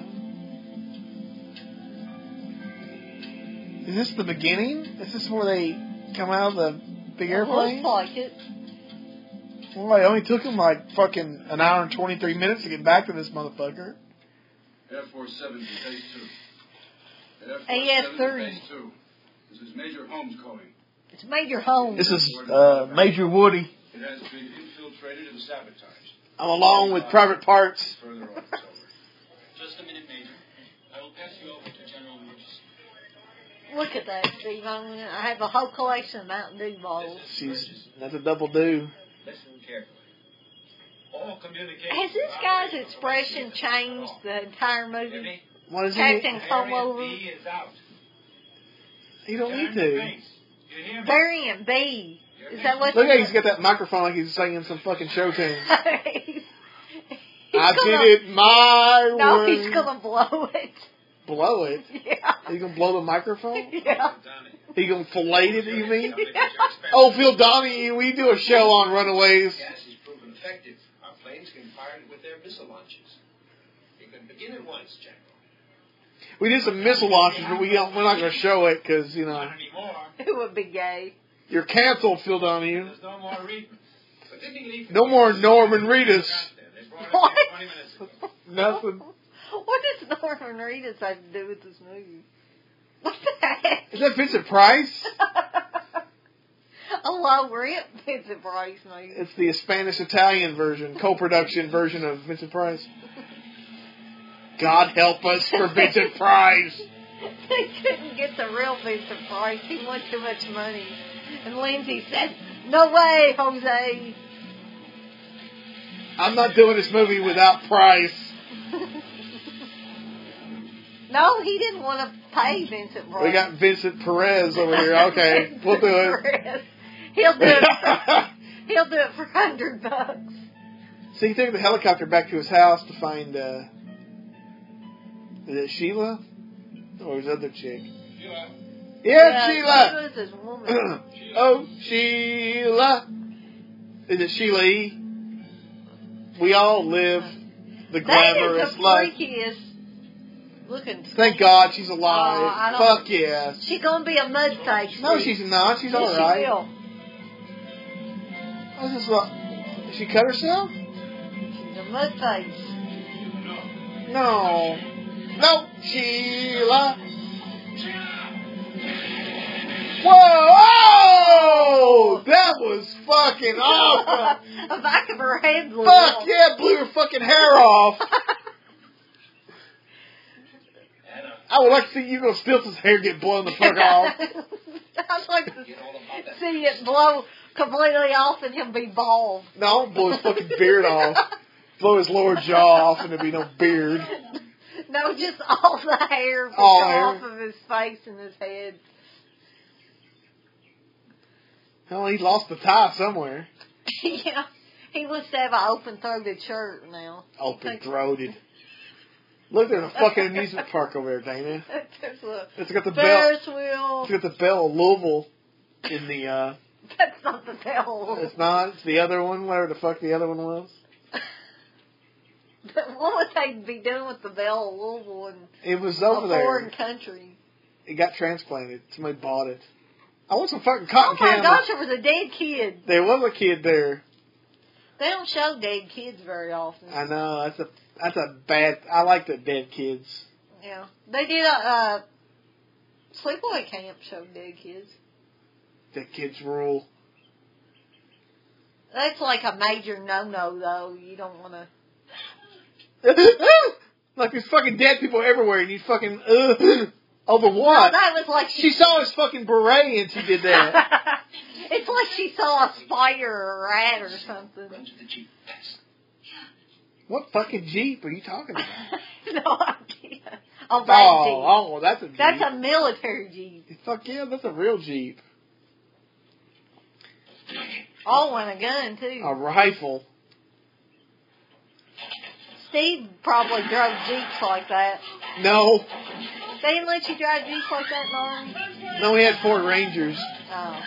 know. Is this the beginning? Is this where they come out of the big It airplane? looks like it. Well, it only took them like fucking an hour and twenty-three minutes to get back to this motherfucker. Air Force seven to base two. Air Force A S seven three. to base two. This is Major Holmes calling. It's Major Holmes. This is uh, Major Woody. It has been infiltrated and sabotaged. I'm along with Private Parts. Further on, it's over. Just a minute, Major. I will pass you over to General Murchison. Look at that, Steve. I'm gonna, I have a whole collection of Mountain Dew bottles. She's that's a double do. Listen carefully. All communication. Has this guy's expression changed the entire movie? Jimmy, What is Captain he? Combover. Variant B is out. You don't need Turn your to. face. You hear me? Variant B. Is that what? Look at he's got that microphone like he's singing some fucking show tune. he's, he's I gonna, did it my No, way. he's gonna blow it. Blow it? Yeah. He gonna blow the microphone? Yeah. He gonna fillet it, you mean? Yeah. Oh, Phil Donahue, we do a show on Runaways. Gas has proven effective. Our planes can fire it with their missile launches. You can begin at once, General. We did some missile launches, but we don't, we're not gonna show it because, you know, Not anymore. It would be gay. you're canceled, Phil Donahue. There's no more Reedman. But didn't he leave? No more Norman Reedus. They brought it What? back twenty minutes ago. Nothing. What does Norman Reedus have to do with this movie? What the heck? Is that Vincent Price? A low rent Vincent Price movie. It's the Spanish-Italian version, co-production version of Vincent Price. God help us for Vincent Price. They couldn't get the real Vincent Price. He wanted too much money. And Lindsay said, "No way, Jose." I'm not doing this movie without Price. No, he didn't want to pay Vincent Price. We got Vincent Perez over here. Okay, we'll do it. Perez. He'll do it. For, he'll do it for a hundred bucks. So he took the helicopter back to his house to find, uh, is it Sheila? Or his other chick? Sheila. Yeah, Sheila! Sheila's his woman. Oh, Sheila! Is it Sheila E? We all live the That is glamorous the life. freakiest looking. Thank God she's alive. Oh, I don't- Fuck yes. She's gonna be a mud face. No, she's not. She's Yes, alright. She will. What's this about? Did she cut herself? She's a mud face. No. No, Sheila. Whoa! Oh! That was fucking awesome! The back of her head blew Fuck off. yeah, blew her fucking hair off. I would like to see Hugo Stiltz's hair get blown the fuck off. I'd like to Get all about that. see it blow completely off and him be bald. No, blow his fucking beard off. Blow his lower jaw off and there'd be no beard. No, just all the hair All off hair. of his face and his head. Well, he lost the tie somewhere. Yeah, he wants to have an open-throated shirt now. Open throated. Look, there's a fucking amusement park over there, Dana. There's a It's got the bell. Ferris wheel. It's got the Bell of Louisville in the. uh That's not the bell. It's not. It's the other one. Whatever the fuck the other one was. But what would they be doing with the Bell of Louisville in It was a over foreign there. country? It got transplanted. Somebody bought it. I want some fucking cotton Oh my candy. gosh, there was a dead kid. There was a kid there. They don't show dead kids very often. I know. That's a that's a bad. I like the dead kids. Yeah, they did a uh, sleepaway camp showed dead kids. Dead kids rule. That's like a major no-no, though. You don't want to. Like there's fucking dead people everywhere, and you fucking uh, over what? No, that was like She saw his fucking beret, and she did that. It's like she saw a spider or a rat or something. Run to the Jeep. Fast. What fucking Jeep are you talking about? No idea. Oh, that Oh, Jeep. oh, that's a Jeep. That's a military Jeep. Fuck yeah, that's a real Jeep. Oh, and a gun, too. A rifle. Steve probably drove Jeeps like that. No, They didn't let you drive Jeeps like that in the Army? no, we had Ford Rangers. Oh.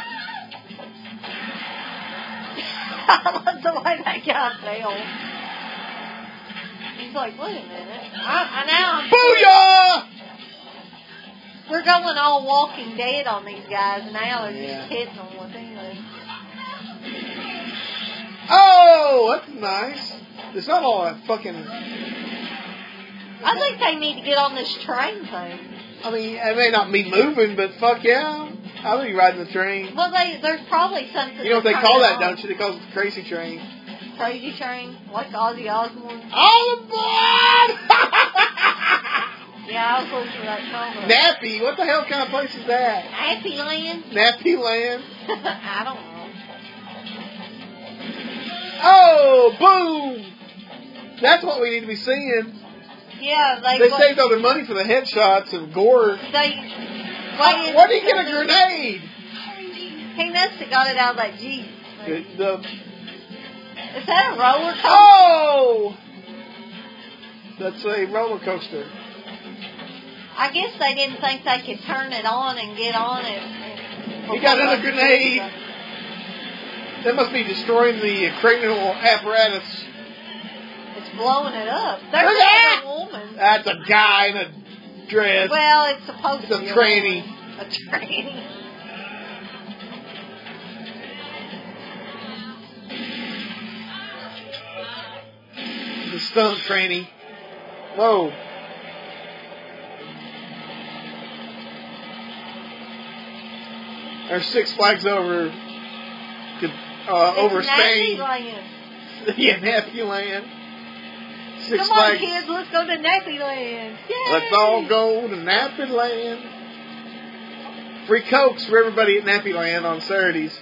I love the way that guy fell. He's like, wait a minute. I, I now I'm Booyah! We're going all Walking Dead on these guys now. They're Yeah. just hitting them with English. Oh, that's nice. It's not all that fucking. I think they need to get on this train thing. I mean, it may not be moving, but fuck yeah, I'll be riding the train. Well, they there's probably something. You know what they to call turn that, on. don't you? They call it the crazy train. Crazy train, like Ozzy Osbourne. All aboard! Yeah, I was looking for that song. Nappy, what the hell kind of place is that? Happy Land. Nappy Land. I don't know. Oh, Oh, boom! That's what we need to be seeing. Yeah, they. They what, saved all their money for the headshots and gore. They. How, where did he get a grenade? He must have got it out of that Jeep. The, the, Is that a roller coaster? oh! That's a roller coaster. I guess they didn't think they could turn it on and get on it. He got another grenade. That must be destroying the cranial apparatus. It's blowing it up. There's Look at a woman. That's a guy in a dress. Well, it's supposed It's to a be tranny. A tranny. The stunt tranny. Whoa. There's Six Flags over uh, over It's Spain. Nappyland. Yeah, Nappyland. Six Come Flags. on, kids, let's go to Nappyland. Yay! Let's all go to Nappyland. Free Cokes for everybody at Nappyland on Saturdays.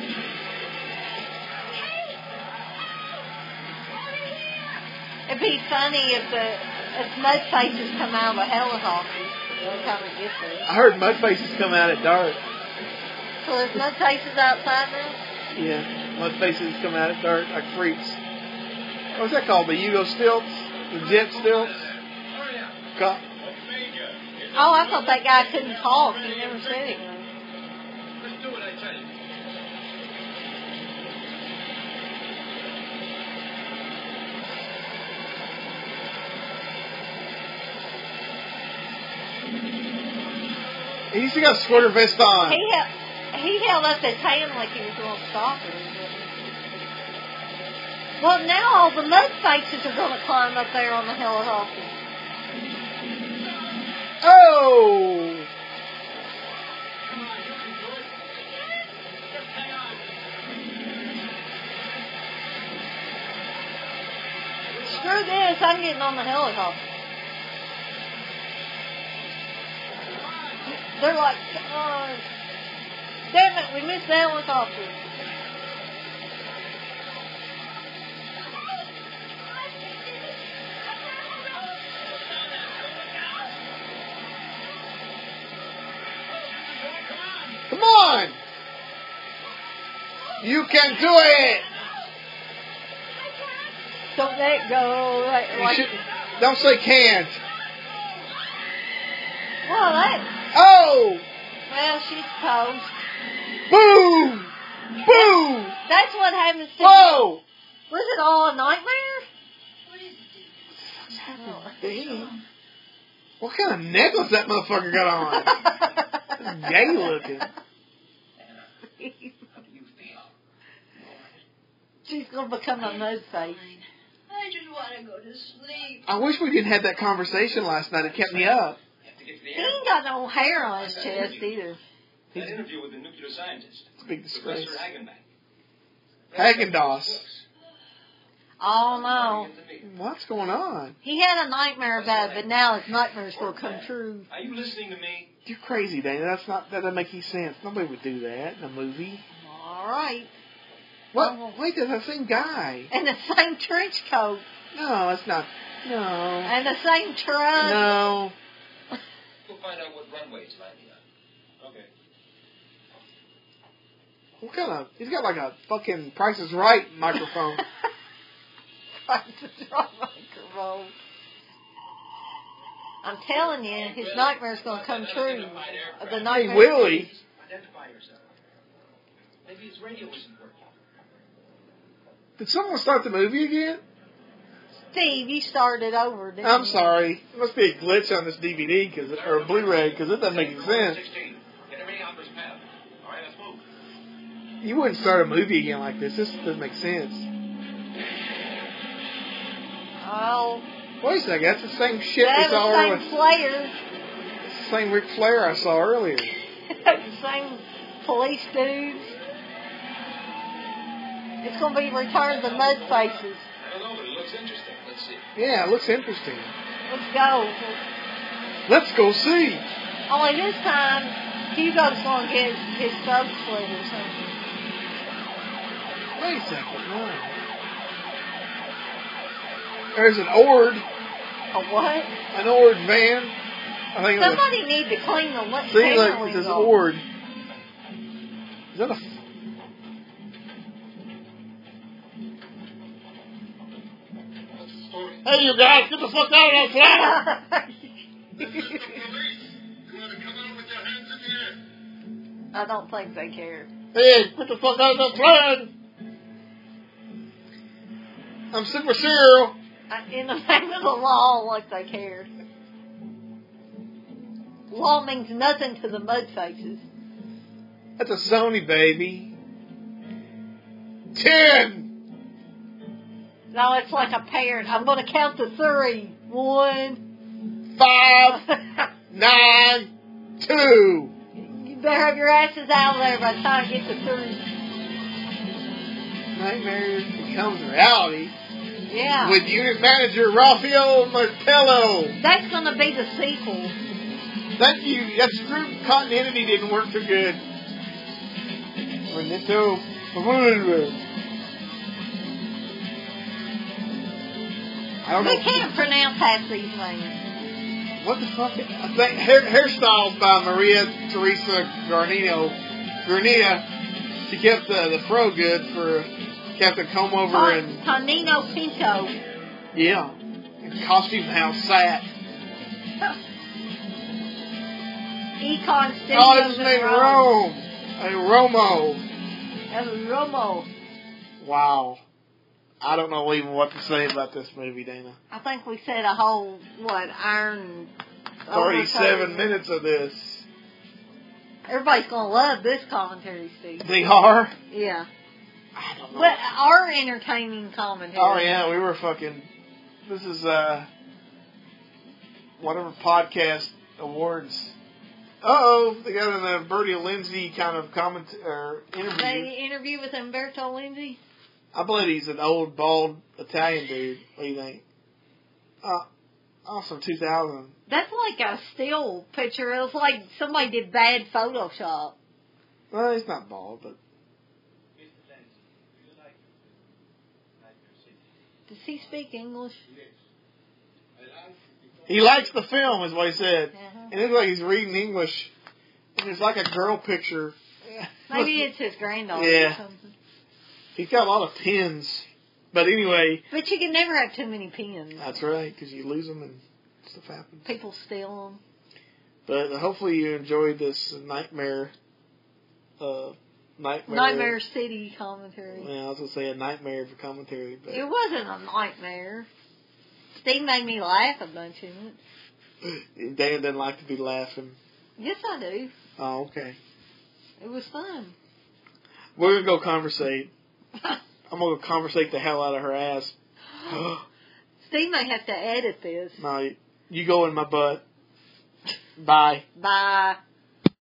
It'd be funny if the if mud faces come out of a helicopter. That's how we get there. I heard mud faces come out at dark. So there's mud faces outside now? Yeah, mud faces come out at dark like freaks. What's that called? The Yugo stilts? The jet stilts? Co- Oh, I thought that guy couldn't talk. He never said anything. Let's do what I tell you. He's got a sweater vest on. He held, he held up his hand like he was going to stop her. Well, now all the mud faces are going to climb up there on the helicopter. Oh! Screw this, I'm getting on the helicopter. They're like, oh, damn it, we missed the helicopter. Come on! You can do it! Don't let go. Like, You like, should, don't say can't. well, that, Oh! well, she's toast. Boom! Boom! That's what happens to Whoa! Was it all a nightmare? Damn. What kind of necklace that motherfucker got on? It's gay looking. How do you feel? She's going to become a mud face. I just want to go to sleep. I wish we didn't have that conversation last night. It kept me up. You have to get to the He air. ain't got no hair on his chest either. That interview with the nuclear scientist. It's a big disgrace. Professor Hagenbeck. Haagen-Dazs. Oh, no. What's going on? He had a nightmare about it, but now his nightmare's going to come true. Are you listening to me? You're crazy, Dana. That's not. That doesn't make any sense. Nobody would do that in a movie. All right. What? Wait, that's the same guy. And the same trench coat. No, it's not. No. And the same truck. No. We'll find out what runway it's landing on. Okay. What kind of? He's got like a fucking Price is Right microphone. microphone. I'm telling you, his nightmare's going to come true. The Hey, nightmare. Willie. Identify yourself. Maybe his radio isn't working. Did someone start the movie again? Steve, you started over, didn't I'm you? sorry. It must be a glitch on this D V D cause it, or Blu-ray because it doesn't make any sense. sixteen. Get everything off his path. All right, let's move. You wouldn't start a movie again like this. This doesn't make sense. Oh, Wait a second. That's the same shit we that saw was earlier. the same players. It's the same Ric Flair I saw earlier. the same police dudes. It's going to be Return of the Mud Faces. I don't know, but it looks interesting. Let's see. Yeah, it looks interesting. Let's go. Let's go see. Only this time, Hugo's going to get his throat slit or something. Wait a second. No. There's an Ord. A what? An Ord van. I think Somebody it was need to clean the lip. a, see, look, it says Ord. Is that a... Hey, you guys, get the fuck out of that flower! This is the police. You want to come out with your hands in the air? I don't think they care. Hey, get the fuck out of that flower! I'm Super Serial. In the name of the law, like they cared. Law means nothing to the mud faces. That's a Sony, baby. Ten! No, it's like a parent. I'm going to count to three. One. Five. Nine. Two. You better have your asses out of there by the time you get to three. Nightmare becomes reality. Yeah. With unit manager Rafael Martello. That's going to be the sequel. Thank you. That screw continuity didn't work too good. Renito. I don't know. We can't pronounce half these names. What the fuck? I think hair, hairstyles by Maria Teresa Garnino. Garnia. She kept uh, the fro good for Captain Comeover Ton- and Tonino Pinto. yeah, and Costume House Sat. Econ Studios. Oh, this is in named Rome. Rome. A Romo. That was Romo. Wow. I don't know even what to say about this movie, Dana. I think we said a whole, what, iron... Thirty-seven minutes of this. Everybody's going to love this commentary, Steve. They are. Yeah. I don't know. But our entertaining commentary. Oh yeah, we were fucking. This is uh, whatever podcast awards. Uh oh, they got an uh, Bertie Lindsay kind of comment or interview. They interview with Umberto Lindsay. I believe he's an old bald Italian dude. What do you think? Uh, also two thousand. That's like a still picture. It was like somebody did bad Photoshop. Well, he's not bald, but. Does he speak English? He likes the film, is what he said. Uh-huh. And it looks like he's reading English. And there's like a girl picture. Maybe it's his granddaughter Yeah. or something. He's got a lot of pins. But anyway. But you can never have too many pins. That's right, because you lose them and stuff happens. People steal them. But hopefully you enjoyed this nightmare. Uh, nightmare. Nightmare City commentary. Yeah, I was going to say a nightmare for commentary. But It wasn't a nightmare. Steve made me laugh a bunch in it. Dan doesn't like to be laughing. Yes, I do. Oh, okay. It was fun. We're going to go conversate. I'm going to conversate the hell out of her ass. Steve may have to edit this. No, you go in my butt. Bye. Bye.